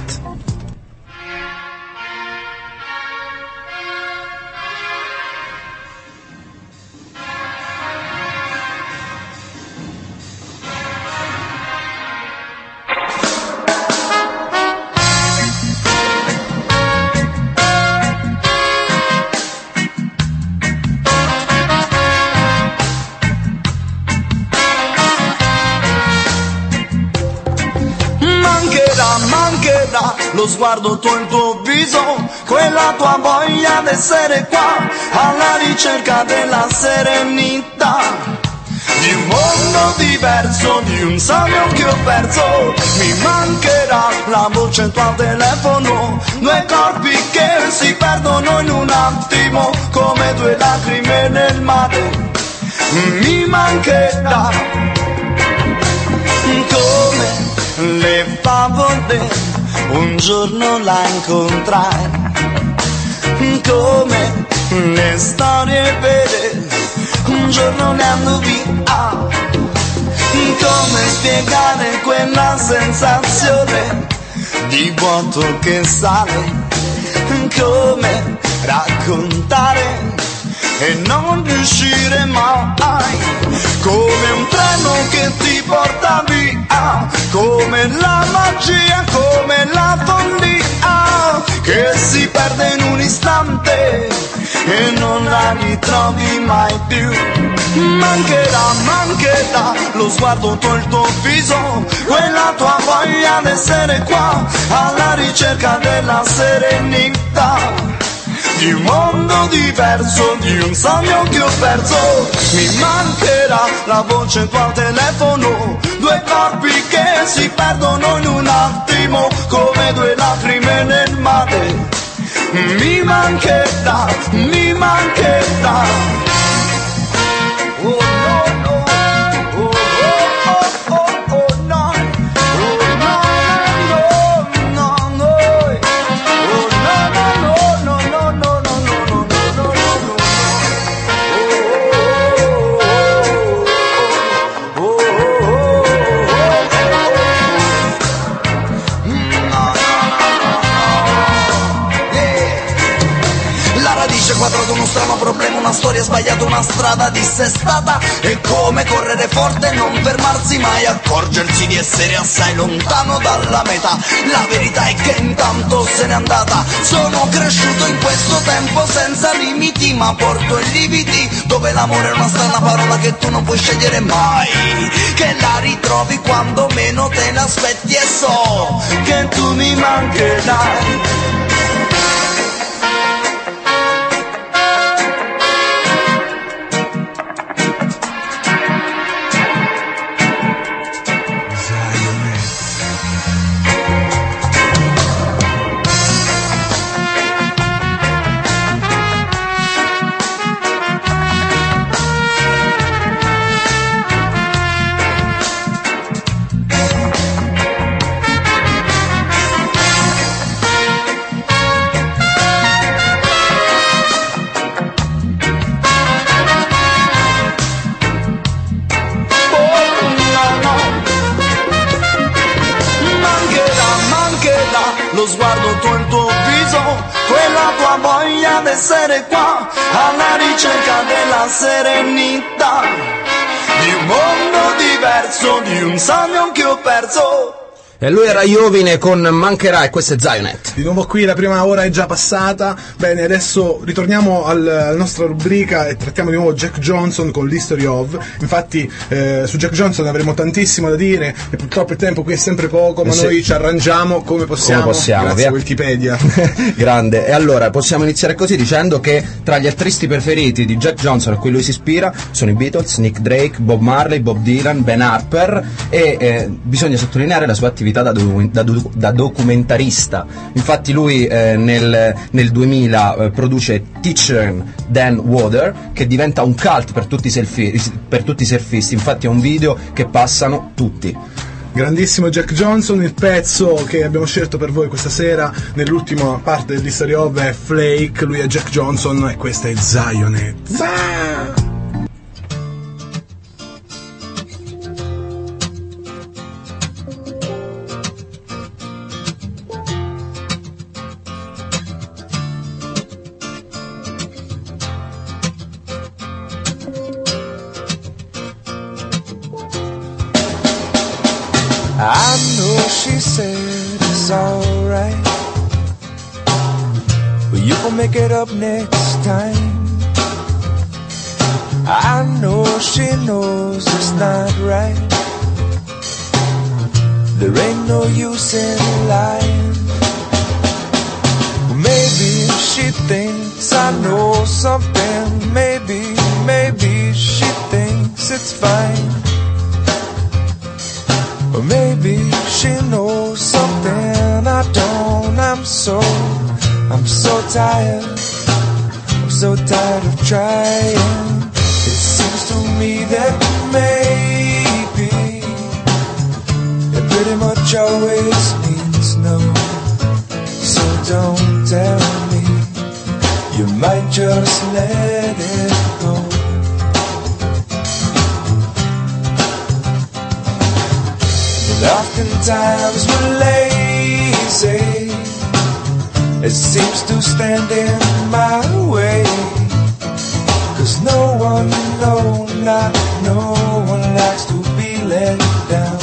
Lo sguardo tuo, il tuo viso, quella tua voglia d'essere qua, alla ricerca della serenità, di un mondo diverso, di un sogno che ho perso. Mi mancherà la voce tuo al telefono, due corpi che si perdono in un attimo, come due lacrime nel mare. Mi mancherà come le favole, un giorno la incontrai, come le storie vere, un giorno ne andò via. Come spiegare quella sensazione di vuoto che sale, come raccontare e non riuscire mai, come un treno che ti porta via, come la magia, come la follia che si perde in un istante e non la ritrovi mai più. Mancherà lo sguardo tuo, il tuo viso, quella tua voglia d'essere qua, alla ricerca della serenità, di un mondo diverso, di un sogno che ho perso. Mi mancherà la voce tuo al telefono, due corpi che si perdono in un attimo, come due lacrime nel mare. Mi mancherà, mi mancherà. Oh no no, oh oh oh oh no, oh no no no no, oh no no no no no no no no no, la radice quadrata, uno strano problema, una storia sbagliata, una strada dissestata. È come correre forte e non fermarsi mai, accorgersi di essere assai lontano dalla meta. La verità è che intanto se n'è andata. Sono cresciuto in questo tempo senza limiti, ma porto i lividi, dove l'amore è una strana parola che tu non puoi scegliere mai, che la ritrovi quando meno te l'aspetti, e so che tu mi mancherai. Lo sguardo tuo, il tuo viso, quella tua voglia d'essere qua, alla ricerca della serenità, di un mondo diverso, di un sogno che ho perso. E lui era Iovine con Mancherà, e questo è Zionet. Di nuovo qui, la prima ora è già passata. Bene, adesso ritorniamo alla nostra rubrica e trattiamo di nuovo Jack Johnson con l'History of. Infatti su Jack Johnson avremo tantissimo da dire e purtroppo il tempo qui è sempre poco, ma noi ci arrangiamo come possiamo grazie via. a Wikipedia. Grande. E allora possiamo iniziare così dicendo che tra gli artisti preferiti di Jack Johnson a cui lui si ispira sono i Beatles, Nick Drake, Bob Marley, Bob Dylan, Ben Harper, e bisogna sottolineare la sua attività da documentarista. Infatti lui nel 2000 produce Teacher Dan Water, che diventa un cult per tutti i surfisti. Infatti è un video che passano tutti. Grandissimo Jack Johnson. Il pezzo che abbiamo scelto per voi questa sera nell'ultima parte dell'History of è Flake. Lui è Jack Johnson e questa è Zionet. I know she said it's alright, but you gon' make it up next time. I know she knows it's not right. There ain't no use in lying. Maybe she thinks I know something. Maybe she thinks it's fine. Or maybe she knows something I don't. I'm so tired. I'm so tired of trying. It seems to me that maybe it pretty much always means no. So don't tell me. You might just let it go. Oftentimes we're lazy. It seems to stand in my way. 'Cause no one likes to be let down.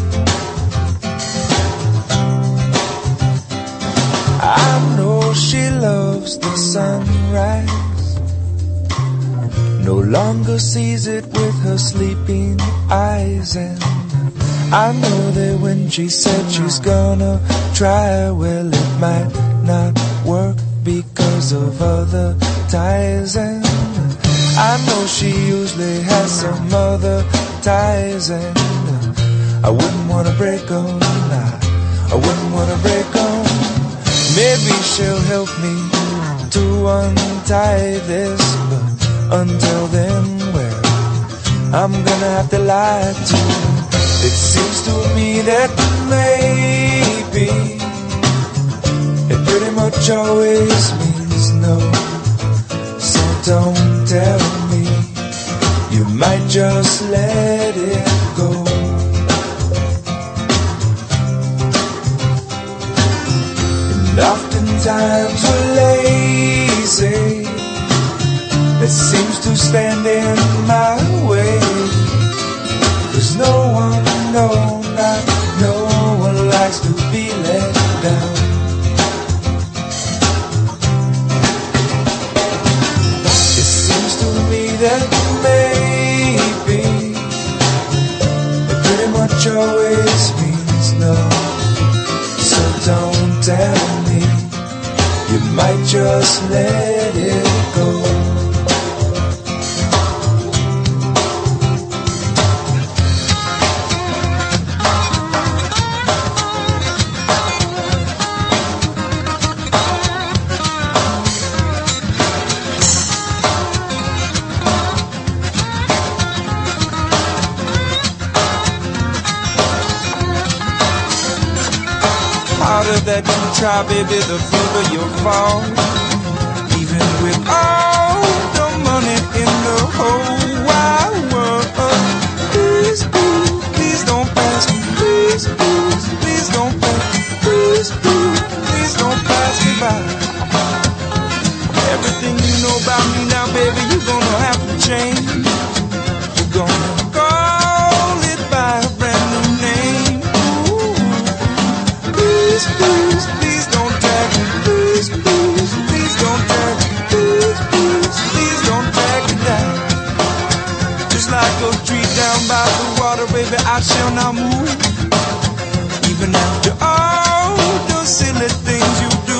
I know she loves the sunrise, no longer sees it with her sleeping eyes. And I know that when she said she's gonna try, well, it might not work because of other ties. And I know she usually has some other ties. And I wouldn't wanna break them, I wouldn't wanna break them. Maybe she'll help me to untie this, but until then, well, I'm gonna have to lie to her. It seems to me that maybe it pretty much always means no. So don't tell me. You might just let it go. And oftentimes we're lazy. It seems to stand in my way. 'Cause no one likes to be let down. It seems to me that maybe it pretty much always means no. So don't tell me. You might just let it go. That you try, baby, the further you'll fall. Even with all the money in the whole wide world. Please, please don't pass me. Please, please don't pass me. Please don't pass me by. Everything you know about me now, baby, you're gonna have to change. We're gonna call it by a brand new name. Ooh. just like a tree down by the water, baby, I shall not move. Even after all the silly things you do.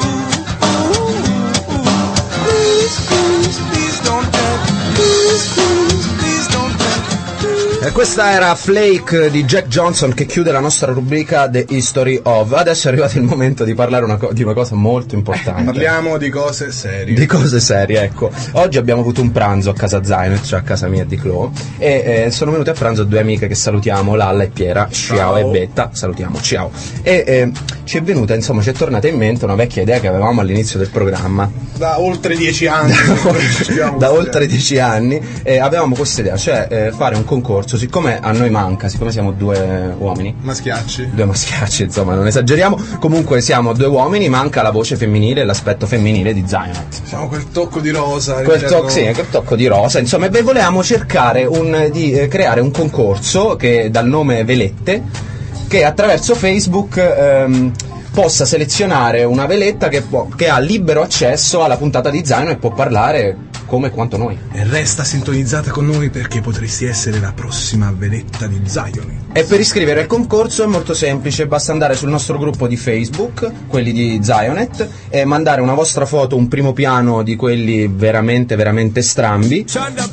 Please, please, please don't tell. Please, please, please don't tell. E questa era Flake di Jack Johnson, che chiude la nostra rubrica The History of. Adesso è arrivato il momento di parlare di una cosa molto importante. Parliamo di cose serie. Di cose serie, ecco. Oggi abbiamo avuto un pranzo a casa Zionet, cioè a casa mia di Clo, e sono venute a pranzo due amiche che salutiamo, Lalla e Piera, ciao, e Betta, salutiamo, ciao. E ci è venuta, insomma, ci è tornata in mente una vecchia idea che avevamo all'inizio del programma. Da oltre 10 anni. Da oltre 10 anni avevamo questa idea, cioè fare un concorso, siccome a noi manca, siccome siamo due uomini. Maschiacci. Due maschiacci, insomma, non esageriamo. Comunque siamo due uomini, manca la voce femminile, l'aspetto femminile di Zionet. Siamo quel tocco di rosa. Quel tocco di rosa, insomma, e volevamo cercare di creare un concorso che dal nome Velette, che attraverso Facebook possa selezionare una veletta che ha libero accesso alla puntata di Zion e può parlare come e quanto noi. E resta sintonizzata con noi, perché potresti essere la prossima veletta di Zion. E per iscrivere al concorso è molto semplice, basta andare sul nostro gruppo di Facebook, quelli di Zionet, e mandare una vostra foto, un primo piano di quelli veramente veramente strambi,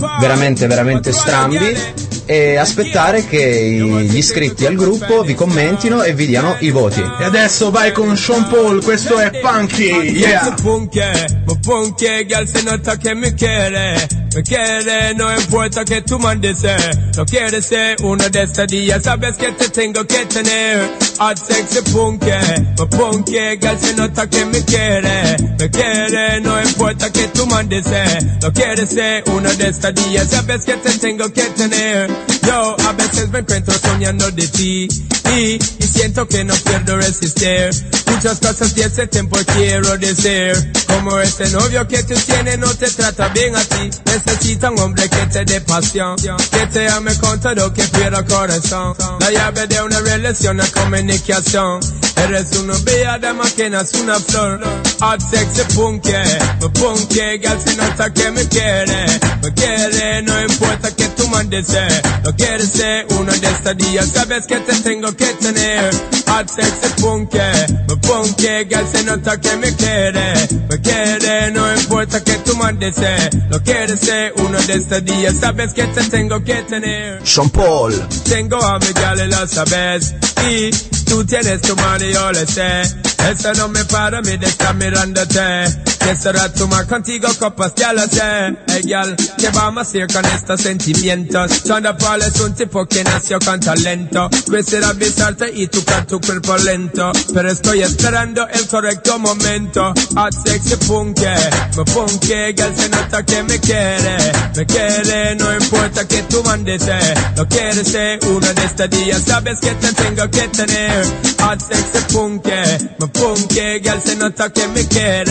e aspettare che gli iscritti al gruppo vi commentino e vi diano i voti. E adesso vai con Sean Paul, questo è Punky, yeah! Punky, girl, se nota che mi quiere, no importa que tú mandes, no quiere ser una de estas días, sabes que te tengo que tener, hot sexy punky, girl, se nota que me quiere, no importa que tú mandes, no quiere ser una de estas días, sabes que te tengo que tener, yo a veces me encuentro soñando de ti, y siento que no puedo resistir, muchas cosas de ese tiempo quiero decir, como ese novio que tú tienes no te trata bien a ti, necesita un hombre que te dé pasión, que te ame con todo, que pierda corazón, la llave de una relación es comunicación, eres una bella dama que nace una flor, hot sexy punky, girl, se nota que me quiere, no importa que tú mandes, no quieres ser una de estas días, sabes que te tengo que tener, hot sexy punky, girl, se nota que me quiere, no importa que tú mandes, no quieres ser uno de estos días, sabes que te tengo que tener. Sean Paul. Tengo a mi gal, lo sabes, y tú tienes tu mano, yo le sé, eso no me para a mí de estar mirándote, que será tomar contigo copas, ya lo sé, hey gal, ¿qué vamos a hacer con estos sentimientos? Sean Paul es un tipo que nació con talento, quisiera besarte y tocar tu cuerpo lento, pero estoy esperando el correcto momento, hot sexy punky, girl, se nota que me quiere, no importa que tú mandes, no quieres ser uno de estos días, sabes que te tengo que tener, hot sexy punky, girl, se nota que me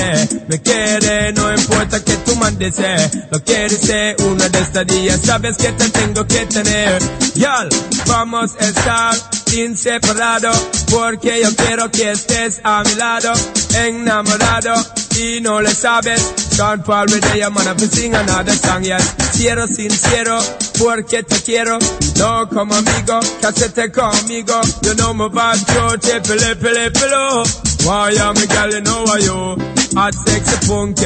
quiere, no importa que tú mandes, no quieres ser uno de estos días, sabes que te tengo que tener, y'all, vamos a estar inseparados, porque yo quiero que estés a mi lado, enamorado, y no le sabes, Sean Paul with the man up and sing another song, yes, sincero, porque te quiero, no como amigo, cásate conmigo, you know my bad yo, te pelo, why am I girl, you know why you, hot sexy punky,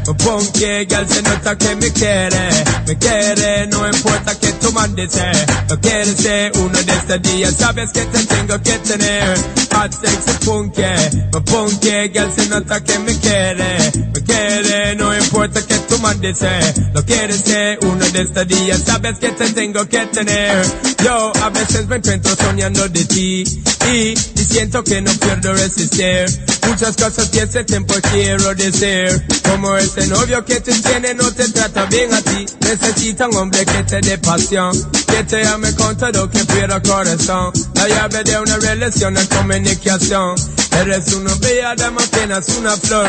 girl, se nota que me quiere, no importa que tú mandes, no quieres ser uno de estos días, sabes que te tengo que tener, hot sexy punky, girl, se nota que me quiere, no importa que tú mandes, no quieres ser uno de estos días, sabes que te tengo que tener, yo a veces me encuentro soñando de ti, y siento que no puedo resistir, muchas cosas que ese tiempo quiero decir, como ese novio que tú tienes no te trata bien a ti, necesita un hombre que te dé pasión, que te ame con todo, que pierda corazón, la llave de una relación es comunicación, eres una bella dama que nace una flor,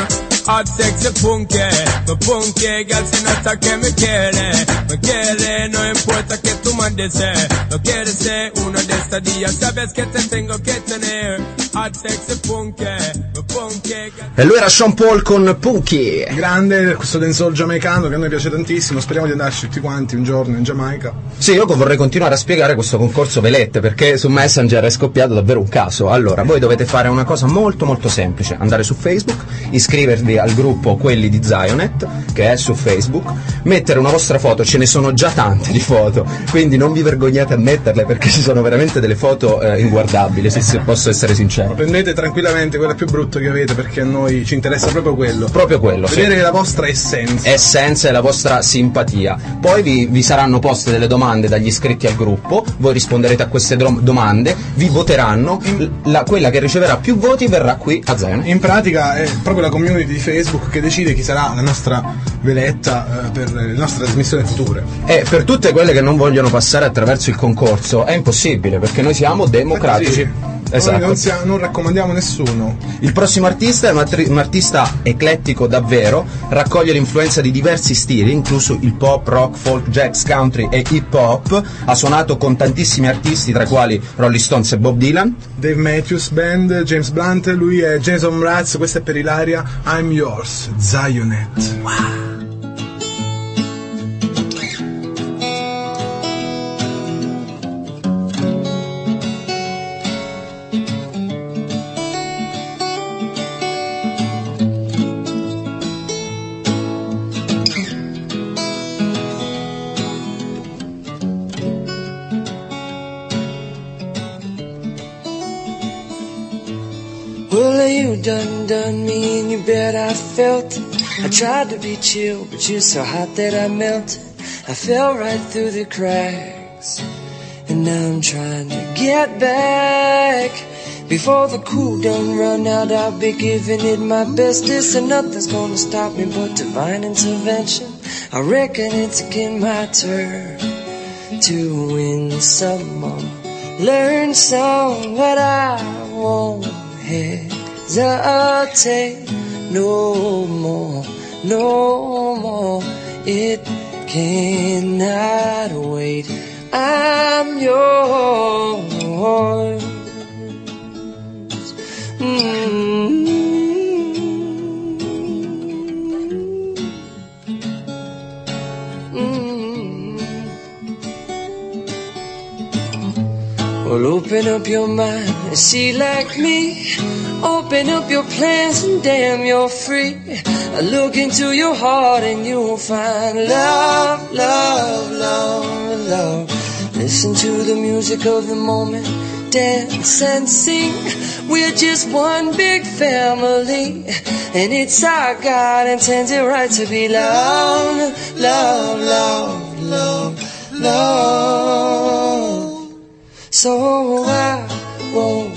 hot sexy punky. Me punky, girl, si nota que me quiere, no importa que tu mandes, no quiere ser uno de estos días, sabes que te tengo que tener, hot sexy punky, me punky. E lui era Sean Paul con Punky. Grande, questo dancehall giamaicano che a noi piace tantissimo, speriamo di andarci tutti quanti un giorno in Giamaica. Sì, io vorrei continuare a spiegare questo concorso velette, perché su Messenger è scoppiato davvero un caso. Allora, voi dovete fare una cosa molto molto semplice, andare su Facebook, iscrivervi al gruppo Quelli di Zionet, che è su Facebook, mettere una vostra foto, ce ne sono già tante di foto, quindi non vi vergognate a metterle perché ci sono veramente delle foto inguardabili, se posso essere sincero. Prendete tranquillamente quella più brutta che avete, perché a noi ci interessa proprio quello. Proprio quello, vedere sì. La vostra essenza e la vostra simpatia. Poi vi saranno poste delle domande dagli iscritti al gruppo, voi risponderete a queste domande, vi voteranno, quella che riceverà più voti verrà qui a Zionet. In pratica è proprio la community di Facebook che decide chi sarà la nostra veletta per le nostre trasmissioni future. E per tutte quelle che non vogliono passare attraverso il concorso è impossibile, perché noi siamo democratici. Esatto. Non raccomandiamo nessuno. Il prossimo artista è un artista eclettico davvero, raccoglie l'influenza di diversi stili, incluso il pop, rock, folk, jazz, country e hip hop. Ha suonato con tantissimi artisti, tra i quali Rolling Stones e Bob Dylan, Dave Matthews Band, James Blunt, lui è Jason Mraz, questa è per Ilaria, I'm Yours, Zionet. Wow. Well, you done me and you bet I felt it. I tried to be chill, but you're so hot that I melted. I fell right through the cracks, and now I'm trying to get back. Before the cool done run out, I'll be giving it my bestest, and nothing's gonna stop me but divine intervention. I reckon it's again my turn to win some or learn some, but I won't hesitate no more, no more. It cannot wait. I'm yours. Well, open up your mind and see like me. Open up your plans and damn, you're free. I look into your heart and you'll find love, love, love, love. Listen to the music of the moment, dance and sing. We're just one big family, and it's our God intended right to be loved, love, love, love, love. So I won't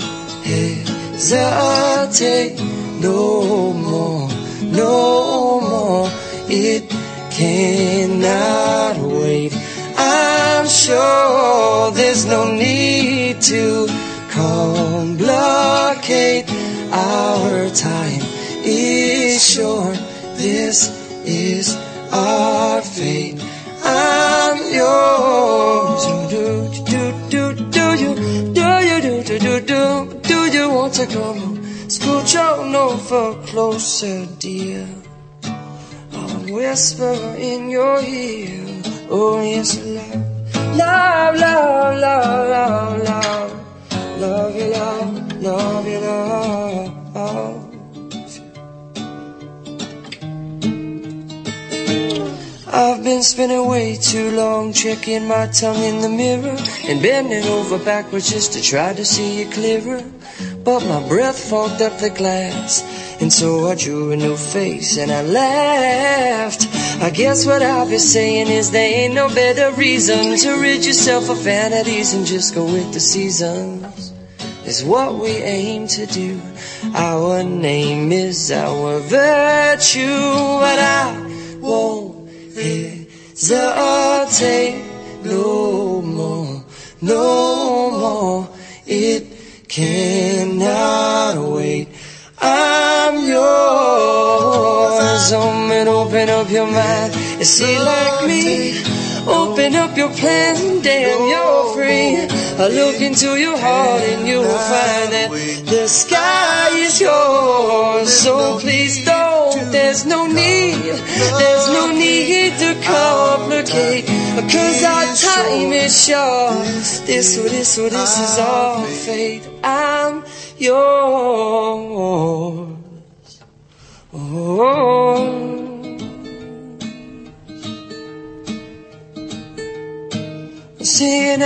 hesitate no more, no more. It cannot wait. I'm sure there's no need to complicate. Our time is short. This is our fate. I'm yours. Do you want to come? Scooch on over closer, dear. I'll whisper in your ear. Oh yes, love, love, love, love, love, love, love you, love, love you, love. I've been spinning way too long, checking my tongue in the mirror and bending over backwards just to try to see you clearer. But my breath fogged up the glass, and so I drew a new face and I laughed. I guess what I'll be saying is there ain't no better reason to rid yourself of vanities and just go with the seasons. Is what we aim to do. Our name is our virtue, but I won't hesitate no more, no more. It cannot wait. I'm yours. open up your mind and see like me. Open up your plan, damn, you're free. I look into your heart and you'll find that the sky is yours. So please don't, there's no need to complicate, because our time is short. This is all fate. I'm yours. Oh. Singing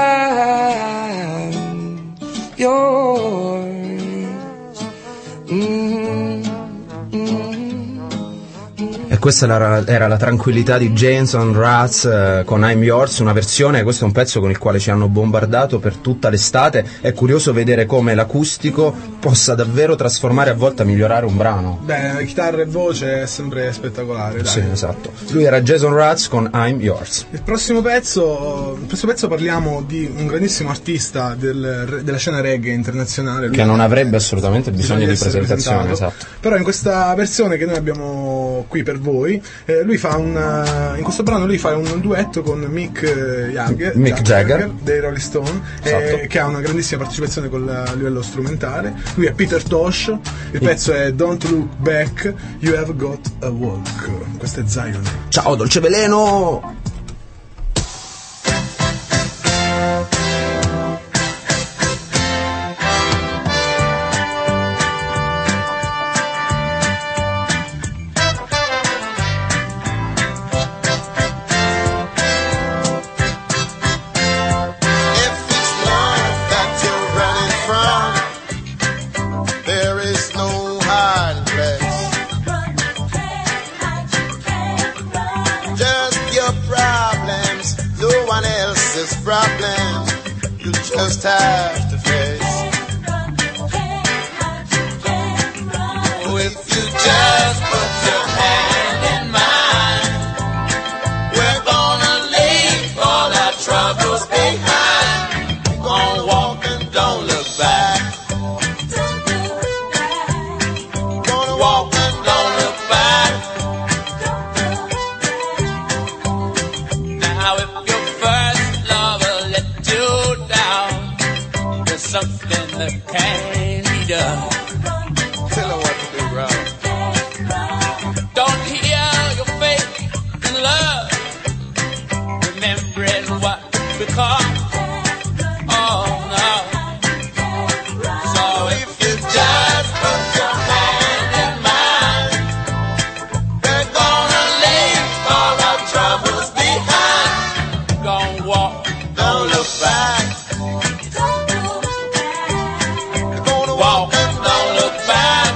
I'm yours. E questa era la tranquillità di Jason Mraz con I'm Yours, una versione, questo è un pezzo con il quale ci hanno bombardato per tutta l'estate. È curioso vedere come l'acustico possa davvero trasformare, a volte a migliorare un brano. Beh, chitarra e voce è sempre spettacolare, dai. Sì, esatto. Lui era Jason Mraz con I'm Yours. Il prossimo pezzo parliamo di un grandissimo artista della scena reggae internazionale. Lui che non avrebbe assolutamente bisogno di presentazione, esatto. Però in questa versione che noi abbiamo qui per voi, lui fa in questo brano lui fa un duetto con Mick Jagger dei Rolling Stone, esatto. Che ha una grandissima partecipazione a livello strumentale. Lui è Peter Tosh, il pezzo è Don't Look Back, You Have Got a Walk. Questo è Zion. Ciao Dolce Veleno! Problems you just have to face. Oh, if you just put your hand in mine, we're gonna leave all our troubles behind. We're gonna walk and don't look back. Gonna walk and don't look back. Now if your first lover let you down, there's something that can't be done. Tell her what to do, bro. Don't hear your faith in love, remembering what become. Oh no. So if you just put your hand in mine, we're gonna leave all our troubles behind. Gonna walk, don't look back. Gonna walk and don't look back.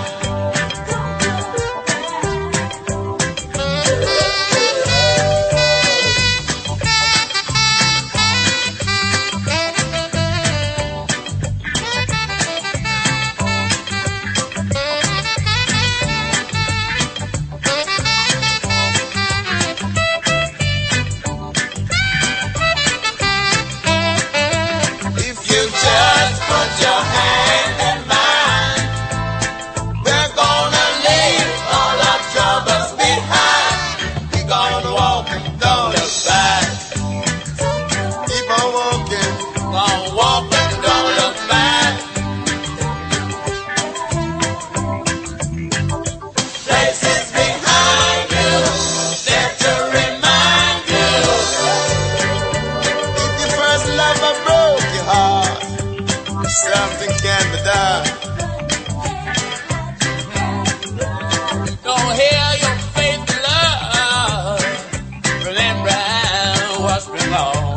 If you just put your hand in mine, we're gonna leave all our troubles behind. We're gonna walk and don't look back. Keep on walking, gonna walk and don't look back. Places behind you, there to remind you. If your first lover broke your heart, something can be done. Don't hear your faith in love, remember what's been gone.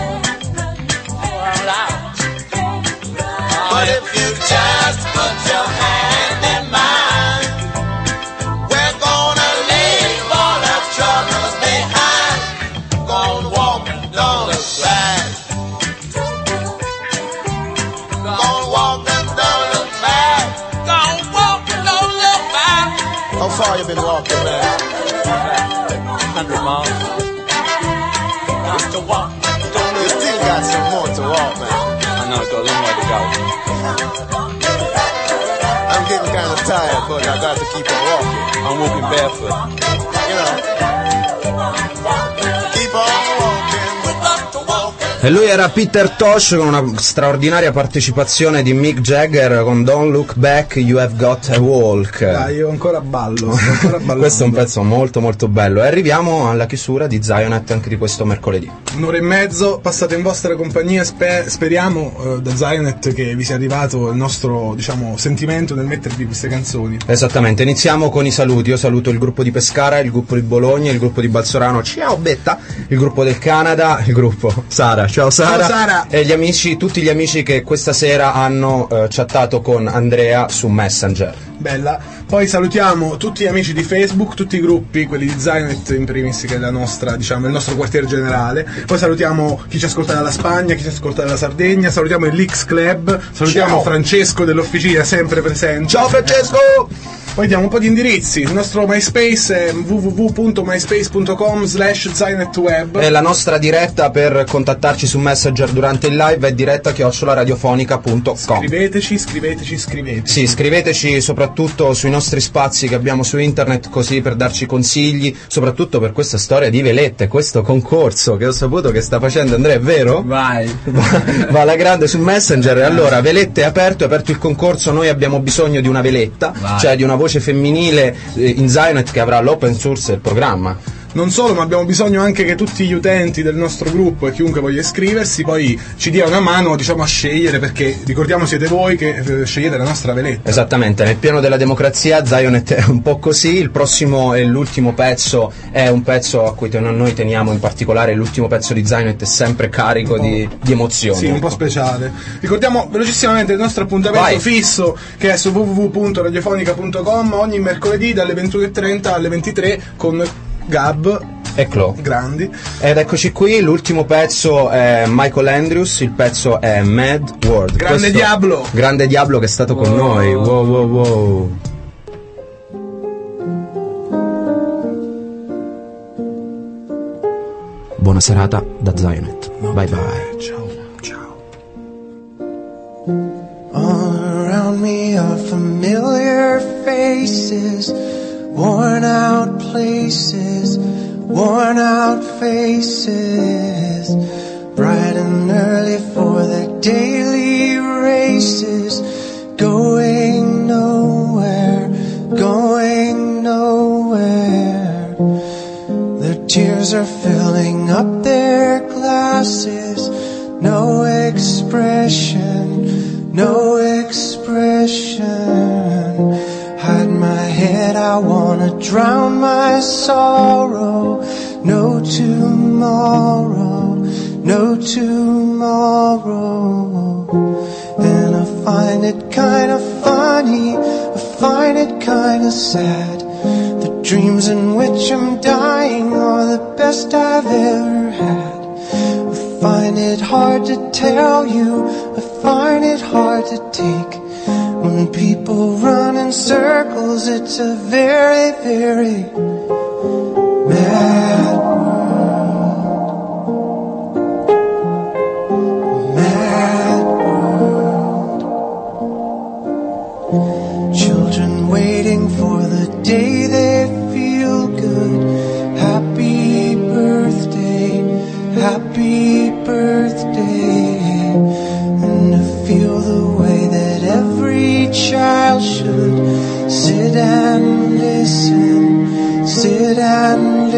All out. But if you just put your hand in mine, we're gonna leave all our troubles behind. Gonna walk and don't look back. Gonna walk and don't look back. Gonna walk and don't look back. How far you been walking, man? 100 miles. Just to walk. You still got some more to walk, man. I know, got a long way to go. I'm getting kind of tired, but I got to keep on walking. I'm walking barefoot. E lui era Peter Tosh con una straordinaria partecipazione di Mick Jagger con Don't Look Back, You Have Got a Walk. Io ancora ballo. Questo è un pezzo molto molto bello. E arriviamo alla chiusura di Zionet anche di questo mercoledì. Un'ora e mezzo passate in vostra compagnia, speriamo da Zionet che vi sia arrivato il nostro, diciamo, sentimento nel mettervi queste canzoni. Esattamente, iniziamo con i saluti. Io saluto il gruppo di Pescara, il gruppo di Bologna, il gruppo di Balsorano, ciao Betta, il gruppo del Canada, il gruppo Sara, ciao Sara, ciao Sara. E gli amici, tutti gli amici che questa sera hanno chattato con Andrea su Messenger. Bella. Poi salutiamo tutti gli amici di Facebook, tutti i gruppi, quelli di Zionet in primis, che è la nostra, diciamo, il nostro quartier generale. Poi salutiamo chi ci ascolta dalla Spagna, chi ci ascolta dalla Sardegna, salutiamo il Lix Club, salutiamo Ciao. Francesco dell'Officina, sempre presente. Ciao Francesco! Poi diamo un po' di indirizzi. Il nostro MySpace è www.myspace.com/ZionetWeb. E la nostra diretta per contattarci su Messenger durante il live è diretta@radiofonica.com. Scriveteci. Sì, scriveteci soprattutto sui nostri spazi che abbiamo su internet, così per darci consigli, soprattutto per questa storia di velette, questo concorso che ho saputo che sta facendo Andrea, è vero? Vai. Va alla grande su Messenger. E allora, velette è aperto il concorso, noi abbiamo bisogno di una veletta, cioè di una voce femminile in Zionet che avrà l'open source del programma. Non solo, ma abbiamo bisogno anche che tutti gli utenti del nostro gruppo e chiunque voglia iscriversi poi ci dia una mano, diciamo, a scegliere, perché ricordiamo siete voi che scegliete la nostra veletta. Esattamente, nel pieno della democrazia Zionet è un po' così. Il prossimo e l'ultimo pezzo è un pezzo a cui noi teniamo in particolare. L'ultimo pezzo di Zionet è sempre carico di emozioni. Sì, un po' speciale. Ricordiamo velocissimamente il nostro appuntamento fisso, che è su www.radiofonica.com ogni mercoledì dalle 21:30 alle 23 con Gab e Clo. Grandi. Ed eccoci qui, l'ultimo pezzo è Michael Andrews, il pezzo è Mad World. Grande Diablo! Grande Diablo che è stato con noi. Wow. Buona serata da Zionet. Bye bye. Ciao. All around me are familiar faces, worn out places, worn out faces, bright and early for their daily races, going nowhere, going nowhere. Their tears are filling up their glasses, no expression, no expression. Hide my head, I wanna drown my sorrow. No tomorrow, no tomorrow. And I find it kinda funny, I find it kinda sad. The dreams in which I'm dying are the best I've ever had. I find it hard to tell you, I find it hard to take. When people run in circles, it's a very, very mad world. Mad world. Children waiting for the day they feel good. Happy birthday, happy birthday. And to feel the way that every child should sit and listen, sit and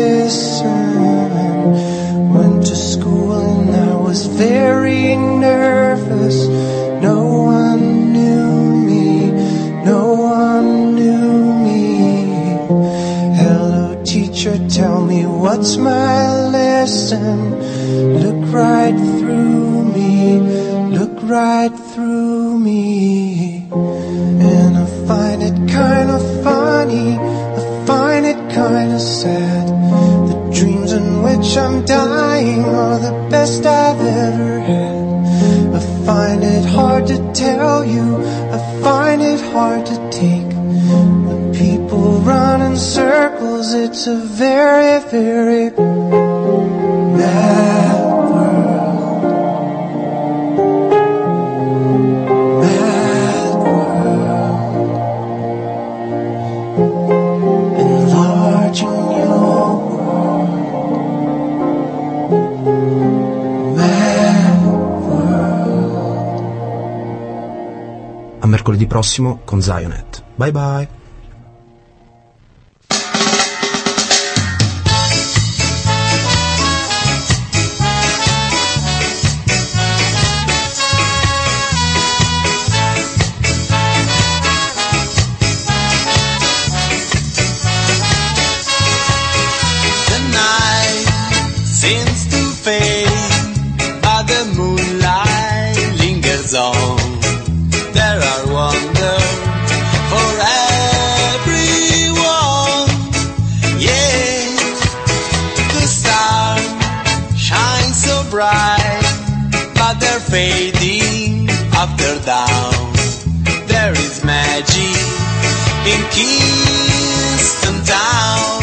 listen. Went to school and I was very nervous. No one knew me, no one knew me. Hello teacher, tell me what's my lesson. Look right through me, look right through me. And I find it kind of funny, I find it kind of sad. The dreams in which I'm dying are the best I've ever had. I find it hard to tell you, I find it hard to take. When people run in circles, it's a very, very mad world. Mad world. Enlarging your mercoledì prossimo con Zionet. Bye bye. Seems to fade, but the moonlight lingers on. There are wonders for everyone. Yeah, the stars shine so bright, but they're fading after dawn. There is magic in Kingston Town.